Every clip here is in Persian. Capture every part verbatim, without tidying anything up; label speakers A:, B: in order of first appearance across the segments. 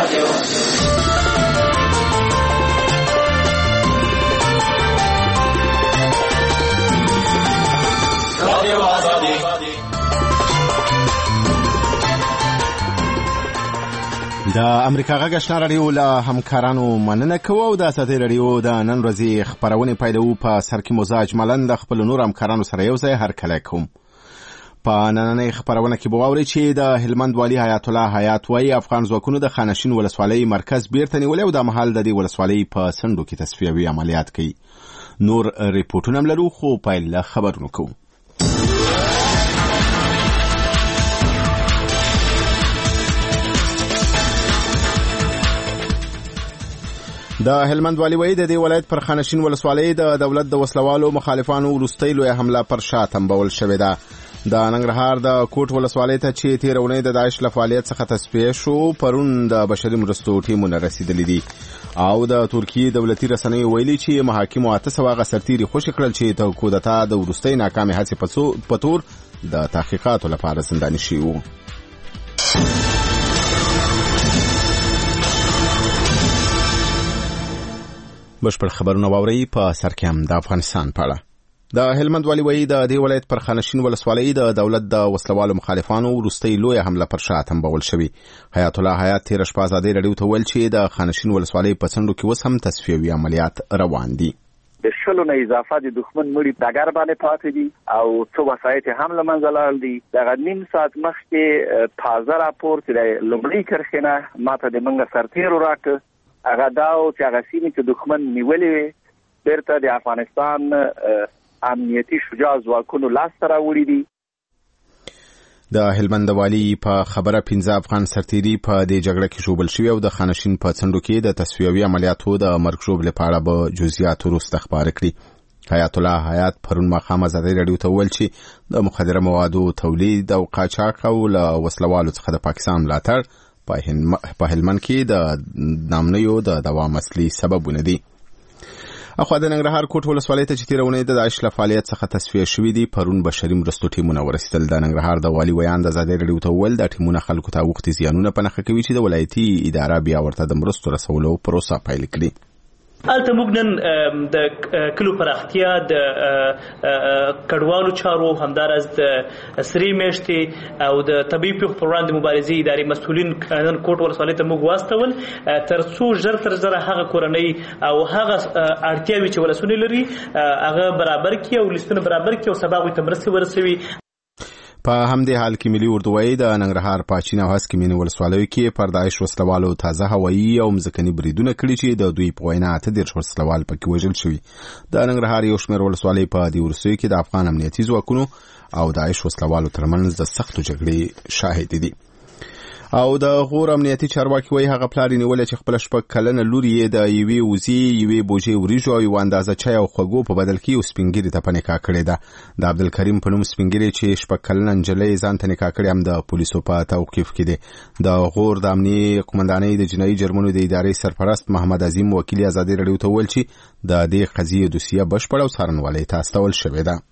A: د امریکا غږ آشنا رادیو له همکارانو مننه کوو او د اساطیر رادیو د نن ورځې خبرونه پیلو په سر کې مزاج ملند خپل نور همکارانو سره یو ځای هر کله کوم. په نننۍ خبرونه کې به واورئ چې د هلمند والي حیات الله حیات وایي افغان ځواکونو د خانشین ولسوالۍ مرکز بیرته نیولی او د مهال د دې ولسوالۍ په څنډو کې تصفیوي عملیات کوي. نور ریپورټونه هم لرو خو پیل له خبرونو کوو. د هلمند والي وایي د دې ولایت پر خانشین ولسوالۍ د دولت د وسلوالو مخالفانو وروستۍ لویه حمله پر شا تنبول شوې ده. د ننګرهار د کوټ ولسوالۍ ته چې تېره اونۍ د داعش له فعالیت څخه تصفیه شو پرون د بشري مرستو ټیمونه رسیدلي دي او د ترکیې دولتي رسنیو ویلي چې محاکمو اته سوه هغه سرتیري خوشي کړل چې د کودتا د وروستۍ ناکامې هڅې په تور د تحقیقاتو لپاره زنداني شوي وو. بشپړ خبرونه واورئ په سر کې هم د افغانستان په اړه. د هلمند والي وایي د دې ولایت پر خانشین ولسوالۍ د دولت د وسلوالو مخالفانو وروستۍ لویه حمله پر شا تنبول شوې. حیات الله حیات تېره شپه ازادۍ راډیو ته ویل چې د خانشین ولسوالۍ په څنډو کې اوس هم تصفیوي عملیات روان دي.
B: د شلو نه اضافه د دښمن مړي ډګر باندې پاتې دي او څو وسایط هم له منځه لاړل دي. دغه نیم ساعت مخکې تازه راپور چې د لومړۍ کرښې نه ماته د منګه سرتیرو راکړه هغه دا او چې هغه سیمې چې دښمن نیولې وې بیرته د افغانستان امنیتي شجاع ځواکونو لاسته راوړي دي.
A: د هلمند والي په خبره پنځه افغان سرتیري په دې جګړه کې ژوبل شوي او د خانشین په څنډو کې د تصفیوي عملیاتو د مرګ ژوبلې په اړه به جزئیات وروسته خپاره کړي. حیات الله حیات پرون ماښام ازادۍ راډیو ته وویل چې د مخدره موادو تولید او قاچاق او له وسلوالو څخه د پاکستان ملاتړ په هلمند کې د نامنیو د دوام اصلي سببونه دي. اخوا د ننګرهار کوټ ولسوالۍ ته چې تېره اونۍ د داعش له فعالیت څخه تصفیه شوي دي پرون بشري مرستو ټیمونه ورسېدل. د ننګرهار د والي ویان د ازادۍ راډیو ته وویل دا ټیمونه خلکو ته اوښتي زیانونه په نښه کوي چې د ولایتي اداره بیا ورته د مرستو رسولو پروسه پیل کړي.
C: البته موږ نن د کلو پراختیا د کډوالو چارو همدارس د سری میاشتې او د طبي پیښو پر وړاندې مبارزې ادارې مسؤلین نن کوټ ولسوالۍ ته موږ واستول تر څو ژر تر ژره هغه کورنۍ او هغه اړتیاوې چې ولسونه لري هغه برابر کړي او لیستونه برابر کړي او سبا هغوی ته مرستې ورسوي.
A: په همدې حال کې ملي اردوایي د ننګرهار په چین او هسکې مینې ولسوالیو کې پر داعش وسلوالو تازه هوایي او مځکني بریدونه کړي چې د دوی په وینا اته دېرش وسلوال پکې وژل شوي. د ننګرهار یو شمېر ولسوالۍ په دې وروستیو کې د افغان امنیتي ځواکونو او داعش وسلوالو ترمنځ د سختو جګړې شاهد دي. او د غور امنیتي چارواکي وایي هغه پلار یې نیولی چې خپله شپږ کلنه لور یې د یوې وزې یوې بوجۍ وریجو او یوه اندازه چای او خوږو په بدل کې یو سپین ږیري ته په نکاح کړې ده. د عبدالکریم په نوم سپین ږیري چې شپږ کلنه نجلۍ ځان ته نکاح کړې هم د پولیسو په توقیف کې دی. د غور د امنیې قمندانۍ د جنایي جرمونو د ادارې سرپرست محمد عظیم وکیل ازادۍ راډیو ته وویل چې د دې قضیې دوسیه بشپړه او څارنوالۍ ته استول شوې ده.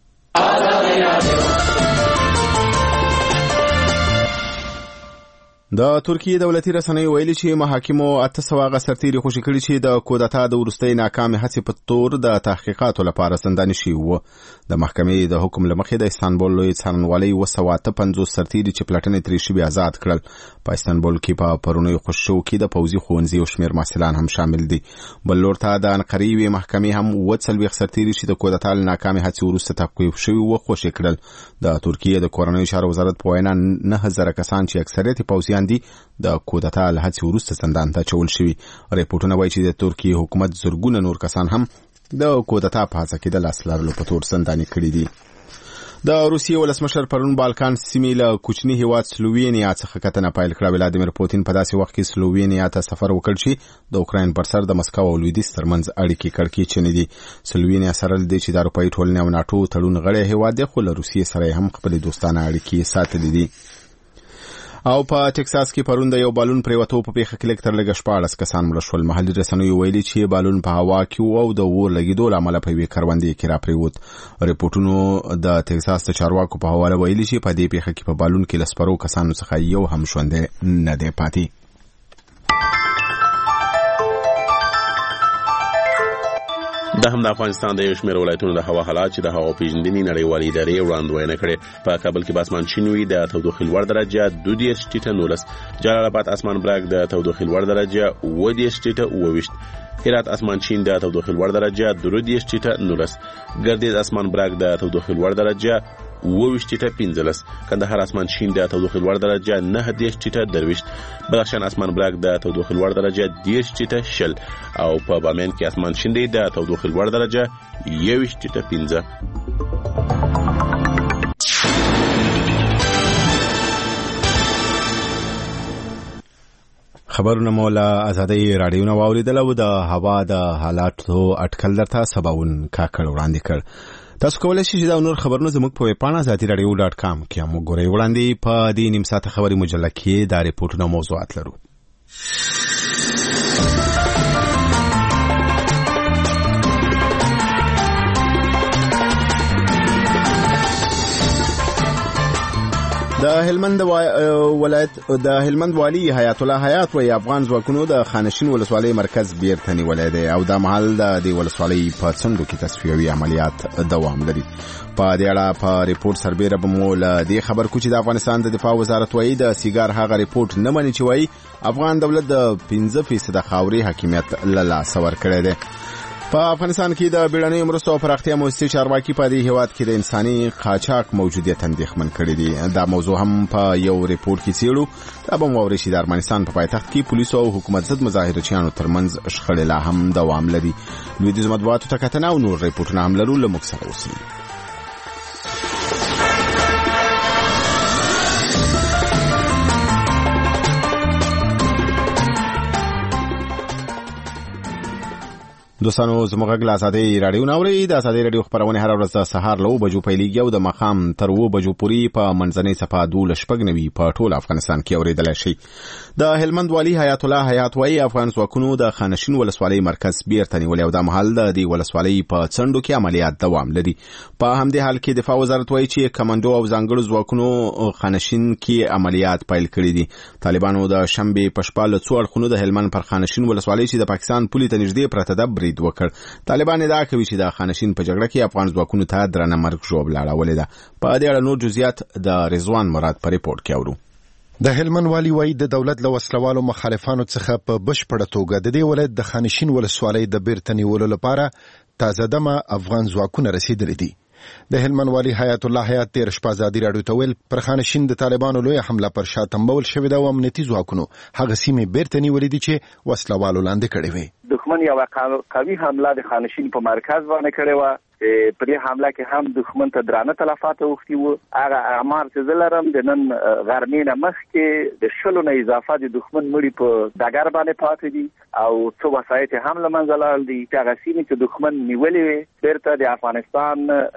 A: د ترکیې دولتي رسنیو ویلي چې محاکمو اته سوه هغه سرتیري خوشي کړي چې د کودتا د وروستۍ ناکامې هڅې په تور د تحقیقاتو لپاره زنداني شوي وو. د محکمې د حکم له مخې د استانبول لوی څارنوالۍ اوه سوه اته پنځوس سرتیري چې پلټنې ترې شوي آزاد کړل. په استانبول کې په پرونیو خوشي شوو کې د پوځي ښوونځي یو شمېر محصلان هم شامل دي. بل لور ته د انقرې یوې محکمې هم اووه څلوېښت سرتیري چې د کودتا له ناکامې هڅې وروسته توقیف شوي وو خوشي کړل. د ترکیې د کورنیو چارو وزارت په وینا نهه زره کسان چې اکثریت پوځیان دي د کودتا له هڅې وروسته زندان ته اچول شوي. ریپورټونه وایي چې د ترکیې حکومت زرګونه نور کسان هم د کودتا په هڅه کې د لاس لرلو په تور زنداني کړي دي. د روسیې ولسمشر پرون بالکان سیمې له کوچني هیواد سلووینیا څخه کتنه پیل کړه. ولادیمیر پوتین په داسې وخت کې سلووینیا ته سفر وکړ چې د اوکراین پر سر د مسکو او لویدیځ ترمنځ اړیکې کړکېچنې دي. سلووینیا سره له دې چې د اروپایي ټولنې او ناټو تړون غړی هیواد دی خو له روسیې سره هم خپلې دوستانه اړیکې ساتلې دي. او په ټکساس کې پرون د یو بالون پریوتو په پیښه کې لږ تر لږه شپاړس کسان مړه شول. محلي رسنیو ویلي چې بالون په هوا کې و او د اور لګېدو له امله په یوې کروندې کې راپریوت. ریپورټونو د ټکساس د چارواکو په حواله ویلي چې په دې پیښه کې په بالون کې له سپرو کسانو څخه یو هم ژوندی نه دی پاتې.
D: د هم د افغانستان د یو شمېر ولایتونو د هوا حالات چې د هوا پیژندنې نړیوالې ادارې وړاندوینه کړې. په کابل کې به اسمان شین وي، د تودوخې لوړ درجه دوه دېرش ټیټه نولس، جلال آباد اسمان برګ د تودوخې لوړ درجه اوه دېرش ټیټه اوه ویشت، هرات اسمان شین د تودوخې لوړ درجه دوه دېرش ټیټه نولس، ګردیز اسمان برګ د تودوخې لوړ درجه اوه ویشت ټیټه پنځلس، کندهار اسمان شین د تودوخې لوړ درجه نهه دېرش ټیټه درویشت، بدخشان اسمان برګ د تودوخې لوړ درجه دېرش ټیټه شل، او په بامیان کې اسمان شین دی د تودوخې لوړ درجه یو ویشت ټیټه پنځه.
A: خبرونه مولا ازادي رادیو نو اوریدل او د هوا د حالاتو اټکل درته سباون کاکړ وړاندې کړ. تاسو کولای شئ چې دا نور خبرونه زموږ په ویب پاڼه ازادي رادیو ډاټ کام کې هم وګورئ. وړاندې په دې نیم ساعت خبري مجله کې دا ریپورتونه موضوعات لرو. د هلمند ولایت د هلمند والی حیات الله حیات وی افغان ځواکونو د خانشین ولسوالۍ مرکز بیرته نیولې دی او د محل د دې ولسوالۍ په څنډو کې تصفیوي عملیات دوام لري. په دې اړه په ریپورت سربېره به مو له دې خبر کوم چې د افغانستان د دفاع وزارت وایي د سیګار هغه ریپورت نه مني چې وایي افغان دولت د پنځه فیصد خاوري حاکمیت له لاسه ورکړی دی. په افغانستان کې د بیړنیو مرستو او پراختیا مؤسسې چارواکي په دې هیواد کې د انساني قاچاق موجودیت اندېښمن کړی دی. دا موضوع هم په یو ریپورت کې څېړو. دا به مو واورئ چې د افغانستان په پایتخت کې پولیسو او حکومت ضد مظاهرچیانو ترمنځ شخړې لا هم دوام لري. لویدیځ مطبوعاتو ته کتنه او نور ریپورټونه هم لرو. له موږ سره اوسئ. دوستانو زموږ غږ له ازادي رادیو نه اورئ. د ازادي رادیو خبرونه هر ورځ د سهار له اوه بجو پیلېږي او د ماښام تر اوه بجو پورې په منځنۍ صفحه دولس شپږ نوي په ټول افغانستان کې اورېدلی شي. د هلمند والي حیات الله حیات وایي افغان ځواکونو د خانشین ولسوالۍ مرکز بیرته نیولی او دا مهال د دې ولسوالۍ په څنډو کې عملیات دوام لري. په همدې حال کې دفاع وزارت وایي چې کمانډو او ځانګړو ځواکونو خانشین کې عملیات پیل کړي دي. طالبانو د شنبې په شپه له څو اړخونو د هلمند پر خانشین ولسوالۍ چې د پاکستان پولې ته نږدې پرته ده برید وکړ. طالبان ادعا کوي چې د خانشین په جګړه کې افغان ځواکونو ته درنه مرګ ژوبله اړولې ده. په دې اړه نور جزئیات د رضوان مراد په ریپورت کې اورو.
E: د هلمند والي وایي د دولت له وسلوالو مخالفانو څخه په بشپړه توګه د دې ولایت د خانشین ولسوالۍ د بیرته نیولو لپاره تازه دمه افغان ځواکونه رسیدلي دي. د هلمند والي حیات الله حیات تیر شپه ازادي رادیو ته ویل پر خانشین د طالبانو لوی حمله پر شا تنبول شوې ده او امنیتي ځواکونو هغه سیمې بیرته نیولې دي چې وسلوالو لاندې کړې وې.
B: دښمن یو قوي حمله د خانشین په مرکز باندې کړې و. په دې حمله کې هم دښمن ته درانه تلفات اوښتي وو. هغه اعمار چې زه لرم د نن غرمې نه مخکې د شلو نه اضافه د دښمن مړي په ډګر باندې پاتې دي او څو وسایط هم له منځه لاړل دي. هغه سیمې چې دښمن نیولې وې بیرته د افغانستان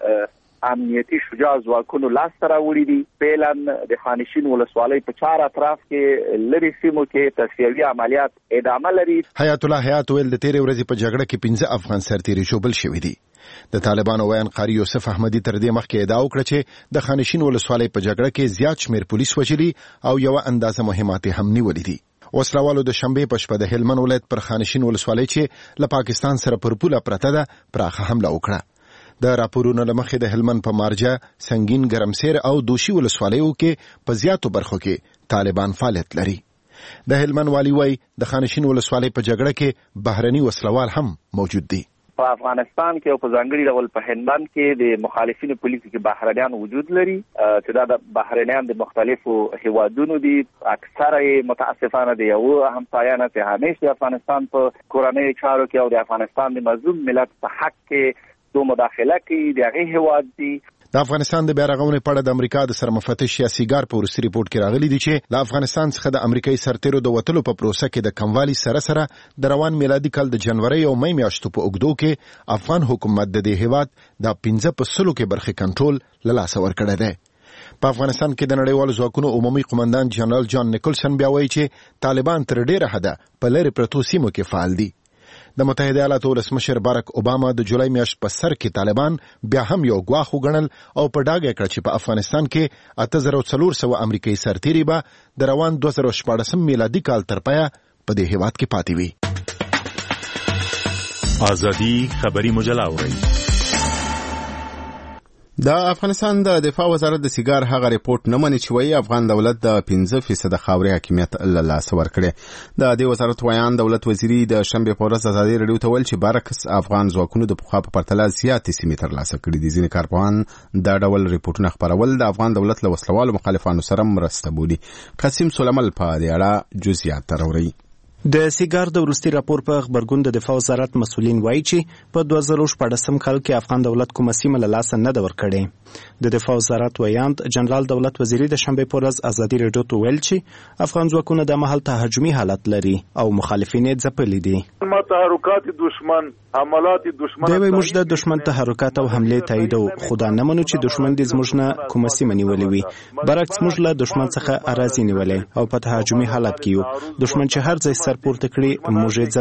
B: امنیتي شجاع ځواکونو لاسته راوړي دي. فعلا د خانشین ولسوالۍ په چار اطراف کې لري سیمو کې تصفیوي عملیات ادامه لري.
E: حیات الله حیات ویل د تیرې ورځې په جګړه کې پنځه افغان سرتیري ژوبل شوي دي. د طالبانو ویان قاری یوسف احمدی تر دې مخکې ادعا وکړه چې د خانشین ولسوالۍ په جګړه کې زیات شمیر پولیس وژلي او یو اندازه مهمات هم نیولې دي. وسلوالو د شنبې په شپه د هلمند ولایت پر خانشین ولسوالۍ چې له پاکستان سره پر پوله پرته ده پراخه حمله وکړه. د راپورونو له مخې د هلمند په مارجه، سنگین، ګرمسیر او دوشي ولسوالیو کې په زیاتو برخو کې طالبان فعالیت لري. د هلمند والي وایي د خانشین ولسوالۍ په جګړه کې بهرني وسلوال هم موجود دي.
B: په افغانستان کې او په ځانګړي ډول په هلمند کې د مخالفینو پولیسو کې بهرنیان وجود لري چې دا د بهرنیان د مختلفو هیوادونو دي. اکثره متاسفانه دی یو همسایانه چې همیشه د افغانستان په کورنۍ چارو کې او د افغانستان د مظلوم ملت په حق کې دو مداخله کوي. د هغې هیواد دي.
E: د افغانستان د بیا رغونې په اړه د امریکا د سرمفتش یا سیګار په وروستي ریپورت کې راغلي دي چې له افغانستان څخه د امریکایي سرتیرو د وتلو په پروسه کې د کموالي سره سره د روان میلادي کال د جنوري او مې میاشتو په اوږدو کې افغان حکومت د دې هیواد د پنځه په سلو کې برخې کنټرول له لاسه ورکړی دی. په افغانستان کې د نړیوالو ځواکونو عمومي قومندان جنرال جان نیکلسن بیا وایي چې طالبان تر ډیره حده په لرې پرتو سیمو کې فعال دي. د متحده ایالاتو ولسمشر باراک اوباما د جولای میاشت په سر کې طالبان بیا هم یو ګواښ وګڼل او په ډاګه کړ چې په افغانستان کې اته زره څلور سوه امریکایي سرتیري به د روان دوه زره شپاړسم میلادي کال تر پایه په دې هیواد کې پاتې وي.
F: ازادي خبری مجله اورئ.
A: د افغانستان د دفاع وزارت د سیګار هغه ریپورت نه مني چې وایي افغان دولت د پنځه فیصد خاورې حاکمیت له لاسه ورکړي. د دې وزارت ویان دولت وزیري د شنبې په ورځ ازادي رادیو ته ویل چې برعکس افغان ځواکونو د پخوا په پرتله زیاتې سیمې ترلاسه کړي دي. ځینې کارپوهان دا ډول ریپورتونه خپرول د افغان دولت له وسلوالو مخالفانو سره مرسته بولي. قاسم سلیمل په دې اړه جزئیات راوړي.
G: د سیګار د وروستي راپور په خبرګون د دفاع وزارت مسؤلین وایي چې په دوه زره شپږم کال کې افغان دولت کومه سیمه له لاسه نه ده ورکړې. د دفاع وزارت ویاند جنرال دولت وزیری د شنبې په ورځ ازادي رادیو ته ویل چې افغان ځواکونه د مهال تهاجمي حالت لري او مخالفین یې ځپلي دي.
H: تحرکات دشمن حملات دشمن
G: دوی موږ د دشمن تحرکات او حمله تاییدو، خو دا نه منو چې دشمن دې زموږ نه کومه سیمه نیولې وي. برعکس موږ له دشمن څخه اراضي نیولې او په تهاجمي حالت کې یو. دشمن چې هر ځای سر پورته کړي موږ یې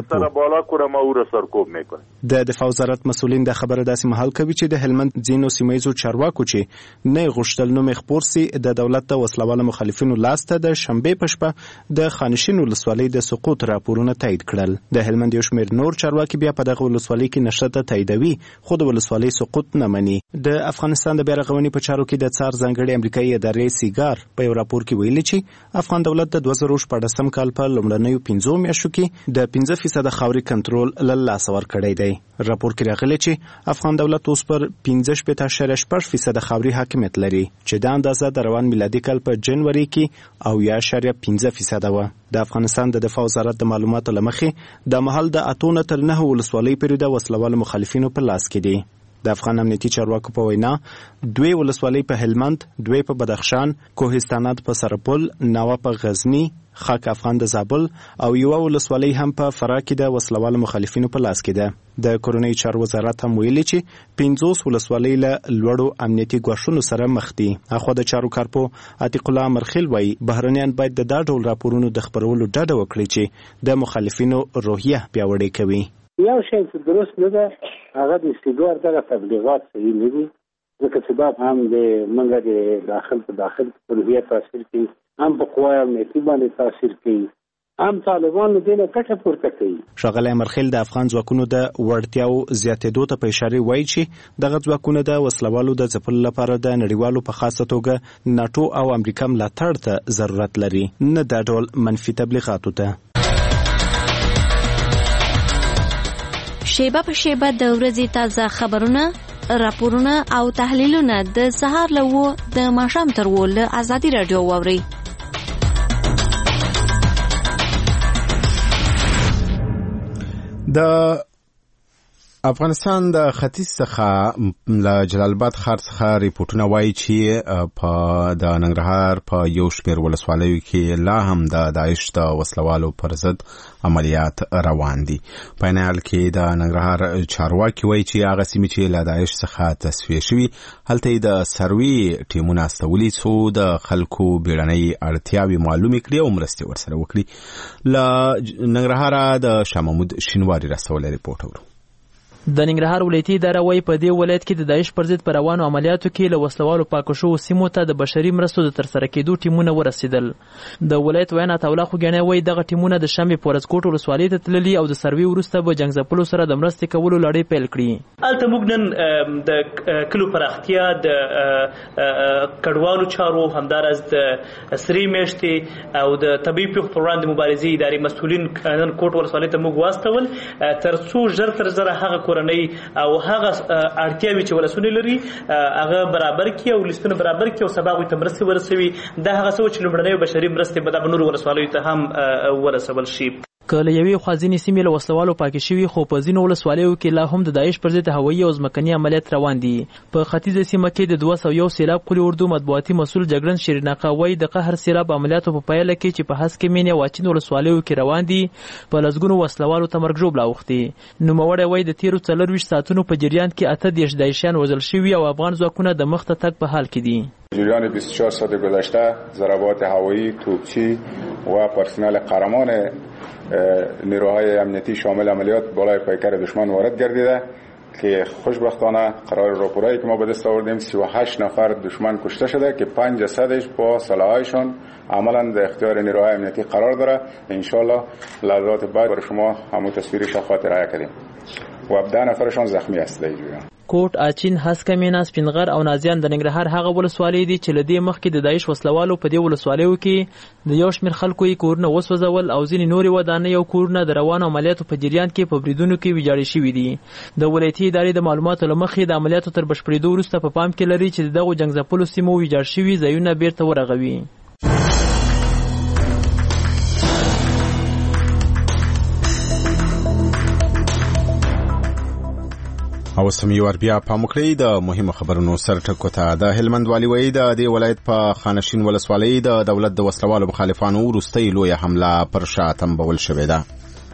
G: ځپو. د دفاع وزارت مسؤلین د خبره داسې مهال کوي چې د هلمند ځینو سیمایزو چارواکو چې نه غوښتل نوم خپور سي د دولت د وسلوالو مخالفینو لاسته د شنبې په شپه د خانشین ولسوالۍ د سقوط راپورونه تایید کړل. د هلمند یو شمېر نور چارواکي بیا په دغه ولسوالۍ کې نشته تاییدوي، خو د ولسوالۍ سقوط نه مني. د افغانستان د بیا رغونې په چارو کې د څار ځانګړي امریکایي ادارې سیګار په یو راپور کې ویلي چې افغان دولت د دوه زره شپږم کال په لومړنیو پنځو میاشتو کې د پنځه فیصد خاورې کنټرول له لاسه ورکړی دی. راپور کې راغلی چې افغان دولت اوس پر پنځه شپېته اعشاریه شپږ فیصد خاورې حاکمیت لري چې دا اندازه د روان میلادي کال په جنوري کې او یا اعشاریه پنځه فیصد وه. د افغانستان د دفاع وزارت د معلوماتو له مخې د مهال د اتو نه تر نهه ولسوالۍ پورې د وسلوالو مخالفینو په لاس کې دي. د افغان امنیتي چارواکو په وینا دوی ولسوالۍ په هلمند، دوی په بدخشان، کوهستانات په سرپل، ناوه په غزنی، خاک افغان د زابل او یو ولسوالۍ هم په فراه کې د وسلوالو مخالفینو په لاس کې ده. د کورنۍ چارو وزارت هم ویلي چې پنځوس ولسوالۍ له لوړو امنیتي ګواښونو سره مخ دي. اخو د چارو کارپو عتیق الله مرخیل وایي بهرنیان باید د دا ډول راپورونو د خپرولو ډډه وکړي چې د مخالفینو روحیه پیاوړې کوي.
I: یو شی چې درست نه ده هغه د سیګار دغه تبلیغات صحیح نه دي، ځکه چې دا هم د منګه د داخل په داخل په روحیه تاثیر کوي، هم په قوای امنیتي باندې تاثیر کوي، هم طالبانو دینه کټه پورته کوي.
G: ښاغلی مرخیل د افغان ځواکونو د وړتیاو زیاتېدو ته په اشاره وایي چې دغه ځواکونه د وسلوالو د ځپلو لپاره د نړیوالو په خاصه توګه ناټو او امریکا ملاتړ ته ضرورت لري، نه دا ډول منفي تبلیغاتو ته.
J: شیبه په شیبه د ورځې تازه خبرونه، راپورونه او تحلیلونه د سهار له اوه د ماښام تر اوه له ازادي راډیو واورئ.
A: د افغانستان د ختیځ څخه له جلال آباد ښار څخه ریپورتونه وایي چې په د ننګرهار په یو شمېر ولسوالیو کې لا هم د داعش د وسلوالو پر ضد عملیات روان دي. په عین حال کې د ننګرهار چارواکي وایي چې هغه سیمې چې له داعش څخه تصفیه شوي هلته یې د سروي ټیمونه استولي څو د خلکو بیړنۍ اړتیاوې معلومې کړي او مرستې ورسره وکړي. له ننګرهاره د شاه محمود شینواري راستولی ریپورټ اورو.
K: د ننګرهار ولایتي اداره وايي په دې ولایت کې د داعش پر ضد په روانو عملیاتو کې له وسلوالو پاکو شوو سیمو ته د بشري مرستو د ترسره کېدو ټیمونه ورسېدل. د ولایت ویاند عطاالله خوږیاڼی وايي دغه ټیمونه د شمې په ورځکوټ ولسوالۍ ته تللي او د سروي وروسته به جنګ ځپلو سره د مرستې کولو لړۍ پیل کړي.
C: هلته موږ نن د کلو پراختیا د کډوالو چارو همداراز د سرې میاشتې او د طبیعي پیښو پر وړاندې مبارزې ادارې مسؤلین نن کوټ ولسوالۍ ته موږ واستول تر څو ژر تر ژره هغه کورنۍ او هغه اړتیاوې چې ولسونه لري هغه برابر کړي او لیستونه برابر کړي او سبا هغوی ته مرستې ورسوي. دا هغه څه چې لومړنۍ بشري مرستې به دغه نورو ولسوالیو ته هم ورسول شي.
K: که له یوې خوا ځینې سیمې له وسلوالو پاکې شوي خو په ځینو ولسوالیو کې لا هم د داعش پر ضد هوایي او ځمکني عملیات روان دي. په ختیځه سیمه کې د دوه سوه یو سیلاب قلي اردو مطبوعاتي مسؤل جګړن شیریناقه وایي د قهر سیلاب عملیاتو په پایله کې چې په هسکې مین او اچین ولسوالیو کې روان دي په لسګونو وسلوالو ته مرګ ژوبله اوښتې. نوموړی وایي د تېرو څلرویشت ساعتونو په جریان کې اته دېرش داعشیان وژل شوي او افغان ځواکونه د مخته تګ په حال کې دي.
L: جریان بیست و چهار ساعت گذشته ضربات هوایی، توپچی و پرسنل قهرمان نیروهای امنیتی شامل عملیات بالای پیکر دشمن وارد گردیده که خوشبختانه قرار راپورایی که ما به دست آوردیم سی و هشت نفر دشمن کشته شده که پنج جسدش با سلاحایشان عملا در اختیار نیروهای امنیتی قرار داره. انشالله لحظات بعد برای شما همون تصویرش خاطر رای کردیم. و هفده نفرشان زخمی هستند.
K: کوټ اچین هسکمینه سپینغر او نازیان د ننګرهار هغه ولسوالۍ دي چې لدې مخکې د داعش وسلوالو په دې ولسوالیو کې د یو شمېر خلکو یې کورونه وسوځول او ځینې نورې ودانۍ او کورونه د روانو عملیاتو په جریان کې په بریدونو کې ویجاړې شوي دي. د ولایتي ادارې د معلوماتو له مخې د عملیاتو تر بشپړېدو وروسته په پام کې لري چې د دغو جنګ ځپلو سیمو ویجاړ شوي ځایونه بیرته ورغوي.
A: او سمیوار بیا پاموکړی د مهمو خبرونو سر ټکو ته. د هلمند والي وایي د دې ولایت په خانشین ولسوالۍ د دولت د وسلوالو مخالفانو وروستۍ لویه حمله پر شا تمبول شوې ده.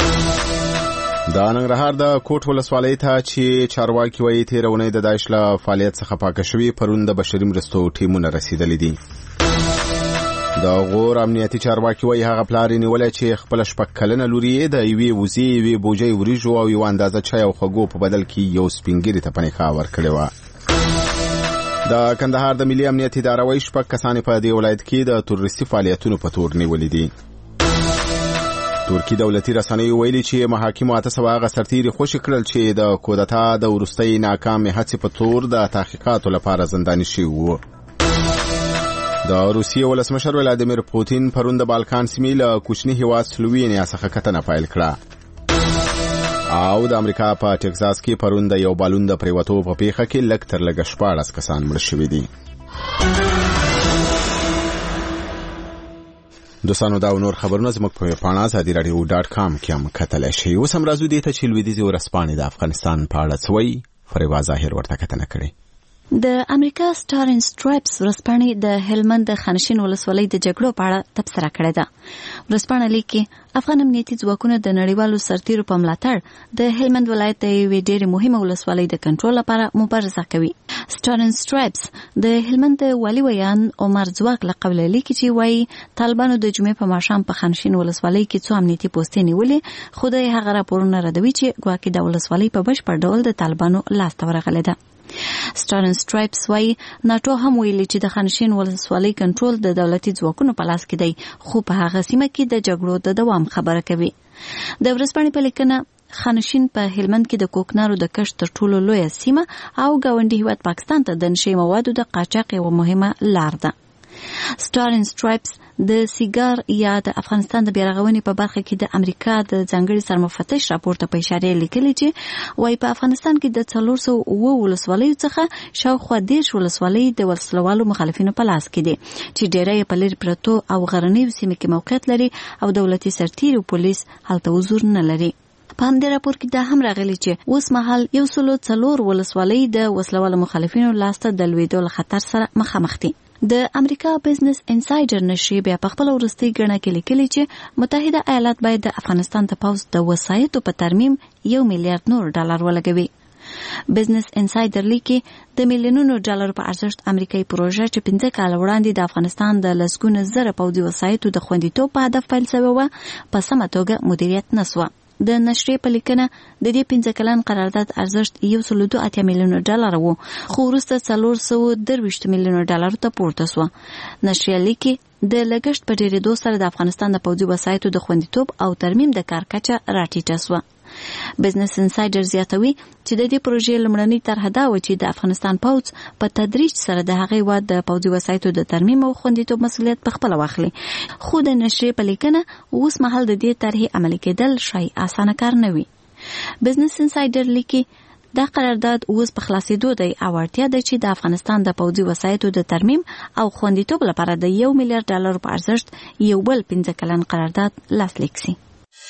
A: د ننګرهار د کوټ ولسوالۍ ته چې چارواکي وایي تېره اونۍ د داعش له فعالیت څخه پاکه شوي پرون د بشري مرستو ټیمونه رسېدلي دي. د غور امنیتي چارواکي وایي هغه پلار یې نیولی چې خپله شپږ کلنه لور یې د یوې وزې یوې بوجۍ وریژو او یوه اندازه چای او خوږو په بدل کې یو سپین ږیري ته په نکاح ورکړې وه. د کندهار د ملي امنیت اداره وایي شپږ کسان په دې ولایت کې د تروریستي فعالیتونو په تور نیولي دي. ترکي دولتي رسنیو ویلي چې محاکمو اته سوه هغه سرتیري خوشي کړل چې د کودتا د وروستۍ ناکامې هڅې په تور د تحقیقاتو لپاره زنداني شوي وو. د روسیې ولسمشر ولادیمیر پوتین پرون د بالکان سیمې له کوچني هیواد سلووینیا څخه کتنه پیل کړه. او د امریکا په ټکساس کې پرون د یو بالون د پریوتو په پیښه کې لږ تر لږه شپاړس کسان مړه شوي دي. دوستانو دا نور خبرونه زموږ په پاڼه ازادي راډیو ډاټ کام کې هم کتلی شئ. اوس هم راځو دې ته چې لویدیځې ورځپاڼې د افغانستان په اړه څه وایي. فریبا ظاهر ورته کتنه کړې.
J: د امریکا سټار اینډ سټرایپس ورځپاڼې د هلمند د خانشین ولسوالۍ د جګړو په اړه تبصره کړې ده. ورځپاڼه لیکي افغان امنیتي ځواکونه د نړیوالو سرتیرو په ملاتړ د هلمند ولایت د یوې ډېرې مهمه ولسوالۍ د کنټرول لپاره مبارزه کوي. سټار اینډ سټرایپس د هلمند د والي ویان عمر ځواک له قبله لیکي چې وایي طالبانو د جمعې په ماښام په خانشین ولسوالۍ کې څو امنیتي پوستې نیولې، خو د هغه راپورونه ردوي چې ګواکې د ولسوالۍ په بشپړ ډول د طالبانو لاسته ورغلې ده. سټار اینډ سټرایپس وایي ناټو هم ویلي چې د خانشین ولسوالۍ کنټرول د دولتي ځواکونو په لاس کې دی، خو په هغه سیمه کې د جګړو د دوام خبره کوي. د ورځپاڼې په لیکنه خانشین په هلمند کې د کوکنارو د کښت تر ټولو لویه سیمه او ګاونډي هیواد پاکستان ته د نشي موادو د قاچاق یوه مهمه لار ده. سټار اینډ سټرایپس د سیګار یا د افغانستان د بیارغونې په برخه کې د امریکا د ځانګړي سرمفتش راپور ته په اشاره لیکلي چې وایي په افغانستان کې د څلور سوه اووه ولسوالیو څخه شاوخوا دېرش ولسوالۍ د وسلوالو مخالفینو په لاس کې دي چې ډېری یې په لرې پرتو او غرنیو سیمو کې موقعیت لري او دولتي سرتیري او پولیس هلته حضور نه لري. په همدې راپور کې دا هم راغلی چې اوس مهال یو سلو څلور ولسوالۍ د وسلوالو مخالفینو لاسته د لوېدو له خطر سره مخامخ دي. د امریکا بزنس انسایډر نشریه بیا په خپل ورستۍ ګڼه کې لیکلي چې متحده ایالات باید د افغانستان د پوځ د وسایطو په ترمیم یو میلیارډ نور ډالر ولګوي. بزنس انسایډر لیکي د میلیونونو ډالر په ارزښت امریکایي پروژه چې پنځه کاله وړاندې د افغانستان د لسګونه زره پوځي وسایطو د خوندیتوب په هدف پیل شوې وه په سمه توګه مدیریت نه سوه. د نشریې په لیکنه د دې پنځه کلن قرارداد ارزښت یو سل دوه اتیا میلیونه ډالر وو، خو وروسته څلور سوه درویشت میلیونه ډالرو ته پورته سوه. نشریه لیکي د لګښت په ډېرېدو سره د افغانستان د پوځي وسایطو د خوندیتوب او ترمیم د کار کچه راټیټه سوه. بزنس انسایډر زیاتوي چې د دې پروژې لومړنۍ طرحه دا وه چې د افغانستان پوځ په تدریج سره د هغې هېواد د پوځي وسایطو د ترمیم او خوندیتوب مسؤلیت په خپله واخلي، خو د نشریې په لیکنه اوس مهال د دې طرحې عملي کېدل ښایي اسانه کار نه وي. بزنس انسایډر لیکي دا قرارداد اوس په خلاصېدو دی او اړتیا ده چې د افغانستان د پوځي وسایطو د ترمیم او خوندیتوب لپاره د یو میلیارډ ډالرو په ارزښت یو بل پنځه کلن قرارداد لاسلیک سي.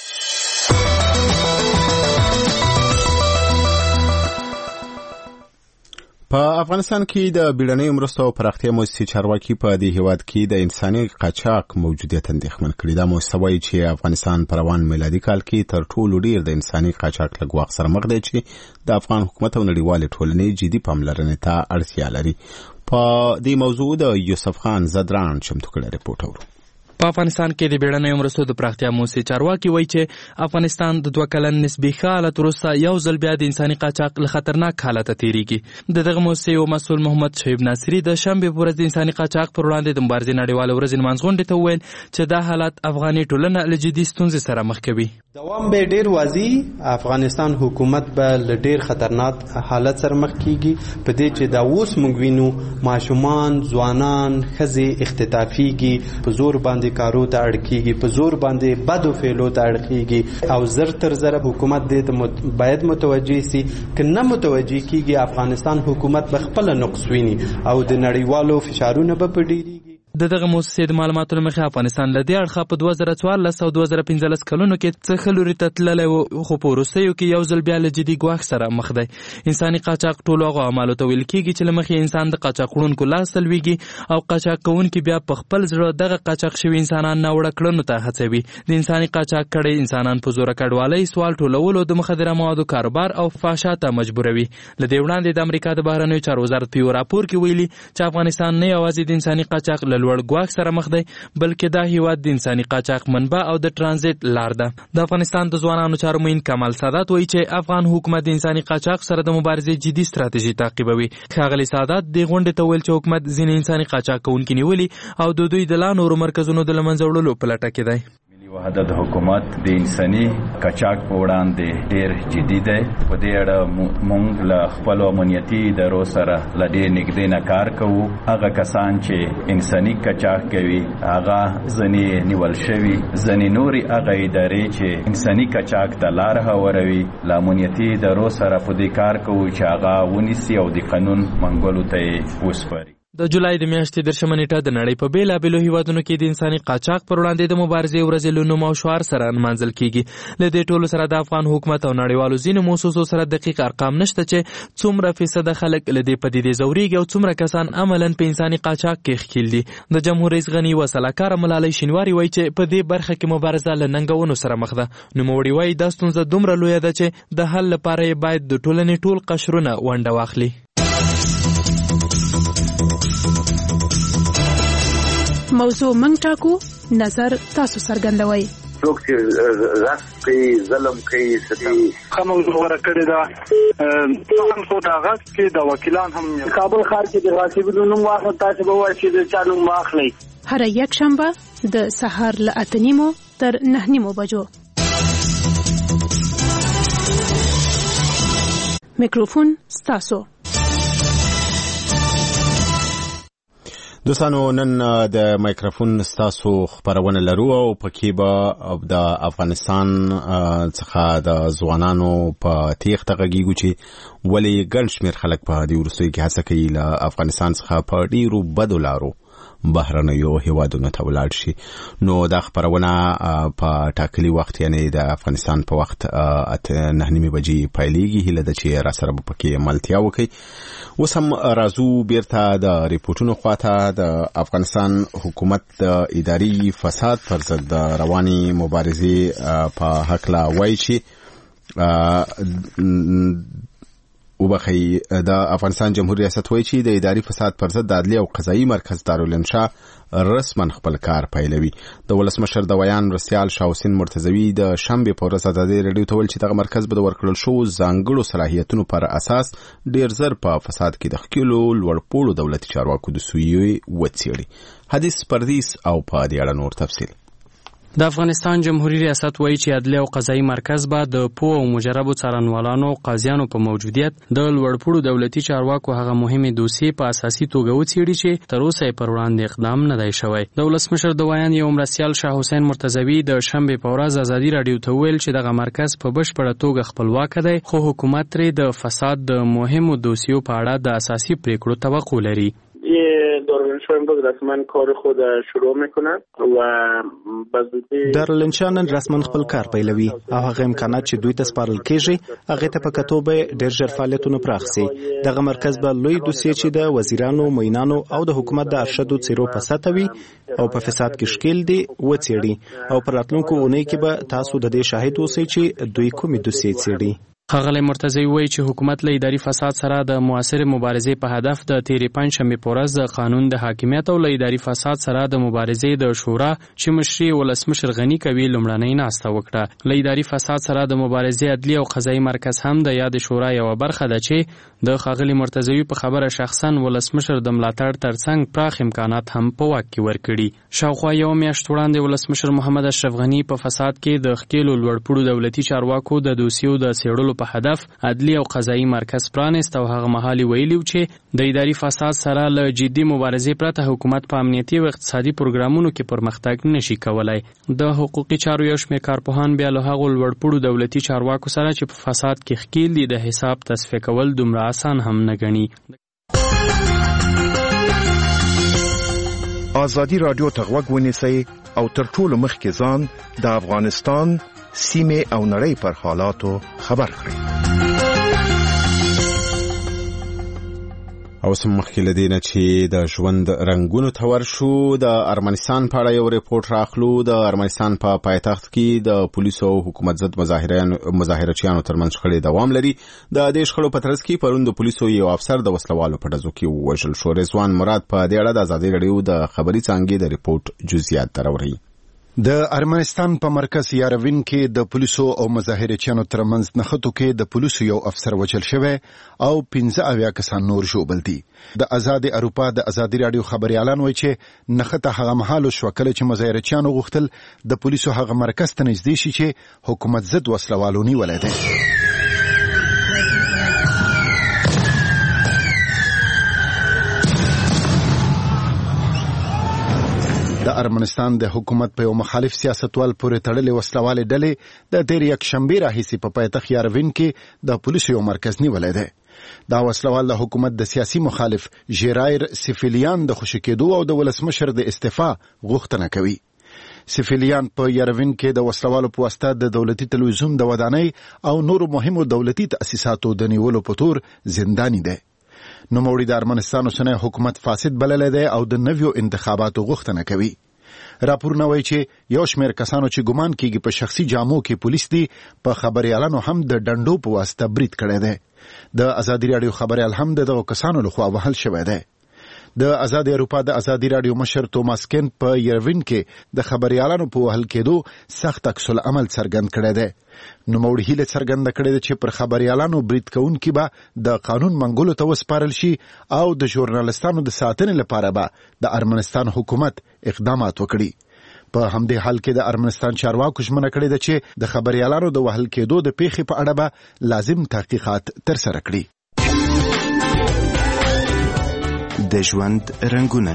A: په افغانستان کې د بیړنیو مرستو او پراختیا موسسې چارواکي په دې هیواد کې د انساني قاچاق موجودیت اندېښمن کړي. دا موسسه وایي چې افغانستان په روان میلادي کال کې تر ټولو ډیر د انساني قاچاق له ګواښ سره مخ دی چې د افغان حکومت او نړیوالې ټولنې جدي پاملرنې ته اړتیا لري. په دې موضوع د یوسف خان زدران چمتو کړی رپورټ اورو.
M: په افغانستان کې د بیړنیو مرستو د پراختیا موسسې چارواکي وایي چې افغانستان د دوه کلن نسبي ښه حالت وروسته یو ځل بیا د انساني قاچاق له خطرناک حالته تېرېږي. د دغه موسسې یو مسؤل محمد شعیب ناصري د شنبې په ورځ د انساني قاچاق پر وړاندې د مبارزې نړیواله ورځې لمانځغونډې ته وویل چې دا حالت افغاني ټولنه له جدي ستونزې سره مخ کوي.
N: دوام به ډیر واضح افغانستان حکومت به له ډیر خطرناک حالت سره مخ کیږي په دې چې دا اوس موږ وینو ماشومان ځوانان ښځې اختطافیږي په زور باندې کارو ته اړ کیږي په زور باندې بدو فعلو ته اړ کیږي او زر تر زر حکومت دې ته باید متوجه سي که نه متوجه کیږي افغانستان حکومت به خپل نقص ویني او د نړیوالو فشارونه به په ډیریږي.
M: د دغه موسسې د معلوماتو له مخې افغانستان له دې اړخه په دوه زره څوارلس او دوه زره پنځلس کلونو کې څه ښه لوري ته تللی و خو په وروستیو کې یو ځل بیا له جدي ګواښ سره مخ دی. انساني قاچاق ټولو هغو اعمالو ته ویل کېږي چې له مخې انسان د قاچاق وړونکو لاس ته لویږي او قاچاق کوونکي بیا په خپل زړه دغه قاچاق شوي انسانان ناوړه کړنو ته هڅوي. د انساني قاچاق کړی انسانان په زوره کډوالۍ، سوال ټولولو، د مخدره موادو کاروبار او فحشا ته مجبوروي. له دې وړاندې د امریکا د بهرنیو چارو وزارت په یو راپور کې ویلي چې افغانستان نه یوازې د انساني قاچاق له لوړ ګواښ سره مخ دی بلکې دا هیواد د انساني قاچاق منبع او د ترانزیت لار ده. د افغانستان د ځوانانو چارو معین کمال سادات وایي چې افغان حکومت د انساني قاچاق سره د مبارزې جدي ستراتیژي تعقیبوي. ښاغلي سادات د غونډې ته ویل چې حکومت ځینې انساني قاچاق کوونکي نیولي او د دوی د لا نورو مرکزونو د له منځه وړلو په لټه کې دی.
O: وحدت حکومت د انساني قاچاق په وړاندې ډېر جدي دی. په دې اړه موږ له خپلو امنیتي ادارو سره له ډېر نږدې نه کار کوو. هغه کسان چې انساني قاچاق کوي هغه ځینې نیول شوي، ځینې نورې هغه ادارې چې انساني قاچاق ته لار هواروي له امنیتي ادارو سره په دې کار کوو چې هغه ونیسي او د قانون منګولو ته یې وسپاري.
M: د جولای د میاشتې دېرشمه نیټه د نړۍ په بېلابېلو هیوادونو کې د انساني قاچاق پر وړاندې د مبارزې ورځې له نوم او شعار سره نمانځل کېږي. له دې ټولو سره د افغان حکومت او نړیوالو ځینو موسسو سره دقیق ارقام نشته چې څومره فیصده خلک له دې پدیدې ځورېږي او څومره کسان عملاً په انساني قاچاق کې ښکېل دي. د جمهور رئیس غني و سلاکاره ملالۍ شینواري وایي چې په دې برخه کې مبارزه له ننګونو سره مخ ده. نوموړي وایي دا ستونزه دومره لویه ده چې د حل لپاره یې باید د ټولنې ټول قشرونه ونډه واخلي.
P: موضوع منګ ټاکو، نظر تاسو څرګندوئ.
Q: څوک چې غصب کوي، ظلم کوي، ستي
H: ښه موضوع غوره کړې ده. هم خو د غصب کې د وکیلان هم
I: کابل ښار کې د غاصبینو نوم واخلئ، تاسو به ووایئ چې د چا نوم واخلئ.
P: هره یکشنبه د سهار له اته نیمو تر نه نیمو بجو. میکروفون ستاسو.
A: دوستانو نن د مایکروفون ستاسو خبرونه لرو او پکې به د افغانستان څخه د ځوانانو په تیښته غږیږو چې ولې ګڼ شمېر خلک په دې وروستیو کې هڅه کوي له افغانستان څخه په ډېرو بدو لارو بهرنیو هیوادونو ته ولاړ شي. نو دا خبرونه په ټاکلي وخت یعنی د افغانستان په وخت اته نه نیمې بجې پیلېږي. هیله ده چې را سره به پکې ملتیا وکړي. اوس هم راځو بیرته د ریپورټونو خواته. د افغانستان حکومت د اداري فساد پر ضد د رواني مبارزې په هکله وایي چې وبخي د افغانستان جمهوریت ریاست وایي چې د اداري فساد پر ضد د عدلي او قضایي مرکز دارالانشا رسما خپل کار پیلوي. د ولسمشر د ویان مرستیال شاه حسین مرتضوي د شنبې په ورځ ازادي راډیو ته ویل چې دغه مرکز به د ورکړل شوو ځانګړو صلاحیتونو پر اساس ډیر زر په فساد کې د ښکېلو لوړپوړو دولتي چارواکو د سویې وڅېړي. حدیث پردیس او په دې اړه نور تفصیل.
R: د افغانستان جمهوریت ریاست وایي چې عدلي او قضایي مرکز به د پوه او مجربو څارنوالانو او قاضیانو په موجودیت د لوړپوړو دولتي چارواکو هغه مهمې دوسیې په اساسي توګه وڅېړي چې تر اوسه یې پر وړاندې اقدام نه دی شوی. د ولسمشر د ویان یو مرستیال شاه حسین مرتضوي د شنبې په ورځ ازادي راډیو ته ویل چې دغه مرکز په بشپړه توګه خپلواک دی خو حکومت ترې د فساد د مهمو دوسیو په اړه د اساسي پریکړو توقع لري.
I: دارالانشا امروز رسما کار خود شروع میکنه و
G: دارالانشا نن رسما خپل کار پیلوي او هغه امکانات چې دوی ته سپارل کیږي هغه ته په کتو به ډېر ژر فعالیتونه پراخ شي. دغه مرکز به لوی دوسیې چې د وزیرانو، معینانو او د حکومت د ارشدو څیرو په سطح وي او په فساد کې ښکېل دي وڅېړي او پر راتلونکو اونۍ کې به تاسو د دې شاهد اوسئ چې دوی کومې دوسیې څېړي.
R: ښاغلی مرتضی وایي چې حکومت له اداري فساد سره د موثرې مبارزې په هدف د تېرې پنجشنبې په ورځ د قانون د حاکمیت او له اداري فساد سره د مبارزې د شورا چې مشري ولسمشر غني کوي لومړنۍ ناسته وکړه. له اداري فساد سره د مبارزې عدلي او قضایي مرکز هم د یاد شورا یوه برخه ده چې د ښاغلي مرتضوي په خبره شخصا ولسمشر د ملاتړ ترڅنګ پراخ امکانات هم په واک کې ورکړي. شاوخوا یوه میاشت وړاندې ولسمشر محمد اشرف غني په فساد کې د ښکېلو لوړپوړو دولتي چارواکو د دوسیو د څېړلو په هدف عدلي او قضایي مرکز پرانست او هغه مهال ویلي و چې د اداري فساد سره له جدي مبارزې پرته حکومت په امنیتي او اقتصادي پروګرامونو کې پرمختګ نشي کولای. د حقوقي چارو یو شمېر کارپوهان بیا له هغو لوړپوړو دولتي چارواکو سره چې په فساد کې ښکېل دي د حساب تصفیه کول دومره اسان هم نه ګڼي.
E: ازادي رادیو ته غوږ ونیسئ او تر ټولو مخکې ځان د افغانستان سیمې او نړۍ پر حالاتو خبر کړئ.
A: او سم مخکې له دې نه چې د ژوند رنګونو ته ورشو، د ارمنستان په اړه یو ریپورټ راخلو. د ارمنستان په پایتخت کې د پولیسو او حکومت ضد مظاهرچیانو ترمنځ شخړې دوام لري. د دې شخړو په ترڅ کې پرون د پولیسو یو افسر د وسلوالو په ډزو کې ووژل شو. رضوان مراد په دې اړه د ازادي راډیو د خبري څانګې د ریپورټ جزئیات دراوړي.
E: د ارمنستان په مرکز یاروین کې د پولیسو او مظاهرچیانو ترمنځ نښتو کې د پولیسو یو افسر وژل شوی او پنځه اویا کسان نور ژوبل دي. د آزاد اروپا د ازادي راډیو خبريالان وایي چې نښته هغه مهال شو کله چې مظاهرچیانو غوښتل د پولیسو هغه مرکز ته نږدې شي چې حکومت ضد وسلوالو نیولې ده. د ارمنستان د حکومت په یو مخالف سیاستوال پورې تړلې وسلوالې ډلې د تیر یک شنبې راهیسې په پایتخت یاروین کې د پولیسو یو مرکز نیولی دی. دا وسلوال د حکومت د سیاسي مخالف ژیرایر سیفیلیان د خوشي کېدو او د ولسمشر د استعفا غوښتنه کوي. سیفیلیان په یاروین کې د وسلوالو په واسطه د دولتي تلویزیون د ودانۍ او نورو مهمو دولتي تأسیساتو د نیولو په تور زنداني دی. نوموړي د ارمنستان اوسنی حکومت فاسد بللی دی او د نویو انتخاباتو غوښتنه کوي. راپورونه وایي چې یو شمېر کسانو چې ګمان کېږي په شخصي جامو کې پولیس دي په خبريالانو هم د ډنډو په واسطه برید کړی دی. د ازادي راډیو خبريال هم دغه کسانو لخوا وهل شوی دی. د آزاد اروپا د ازادي راډیو مشر توماس کین په یروین کې د خبريالانو په وهل کېدو سخت عکس العمل څرګند کړی دی. نوموړي هیله څرګنده کړې ده چې پر خبريالانو برید کوونکي به د قانون منګولو ته وسپارل شي او د ژورنالستانو د ساتنې لپاره به د ارمنستان حکومت اقدامات وکړي. په همدې حال کې د ارمنستان چارواکو ژمنه کړې ده چې د خبريالانو د وهل کېدو د پیښې په اړه به لازم تحقیقات ترسره کړي.
S: د ژوند رنګونه.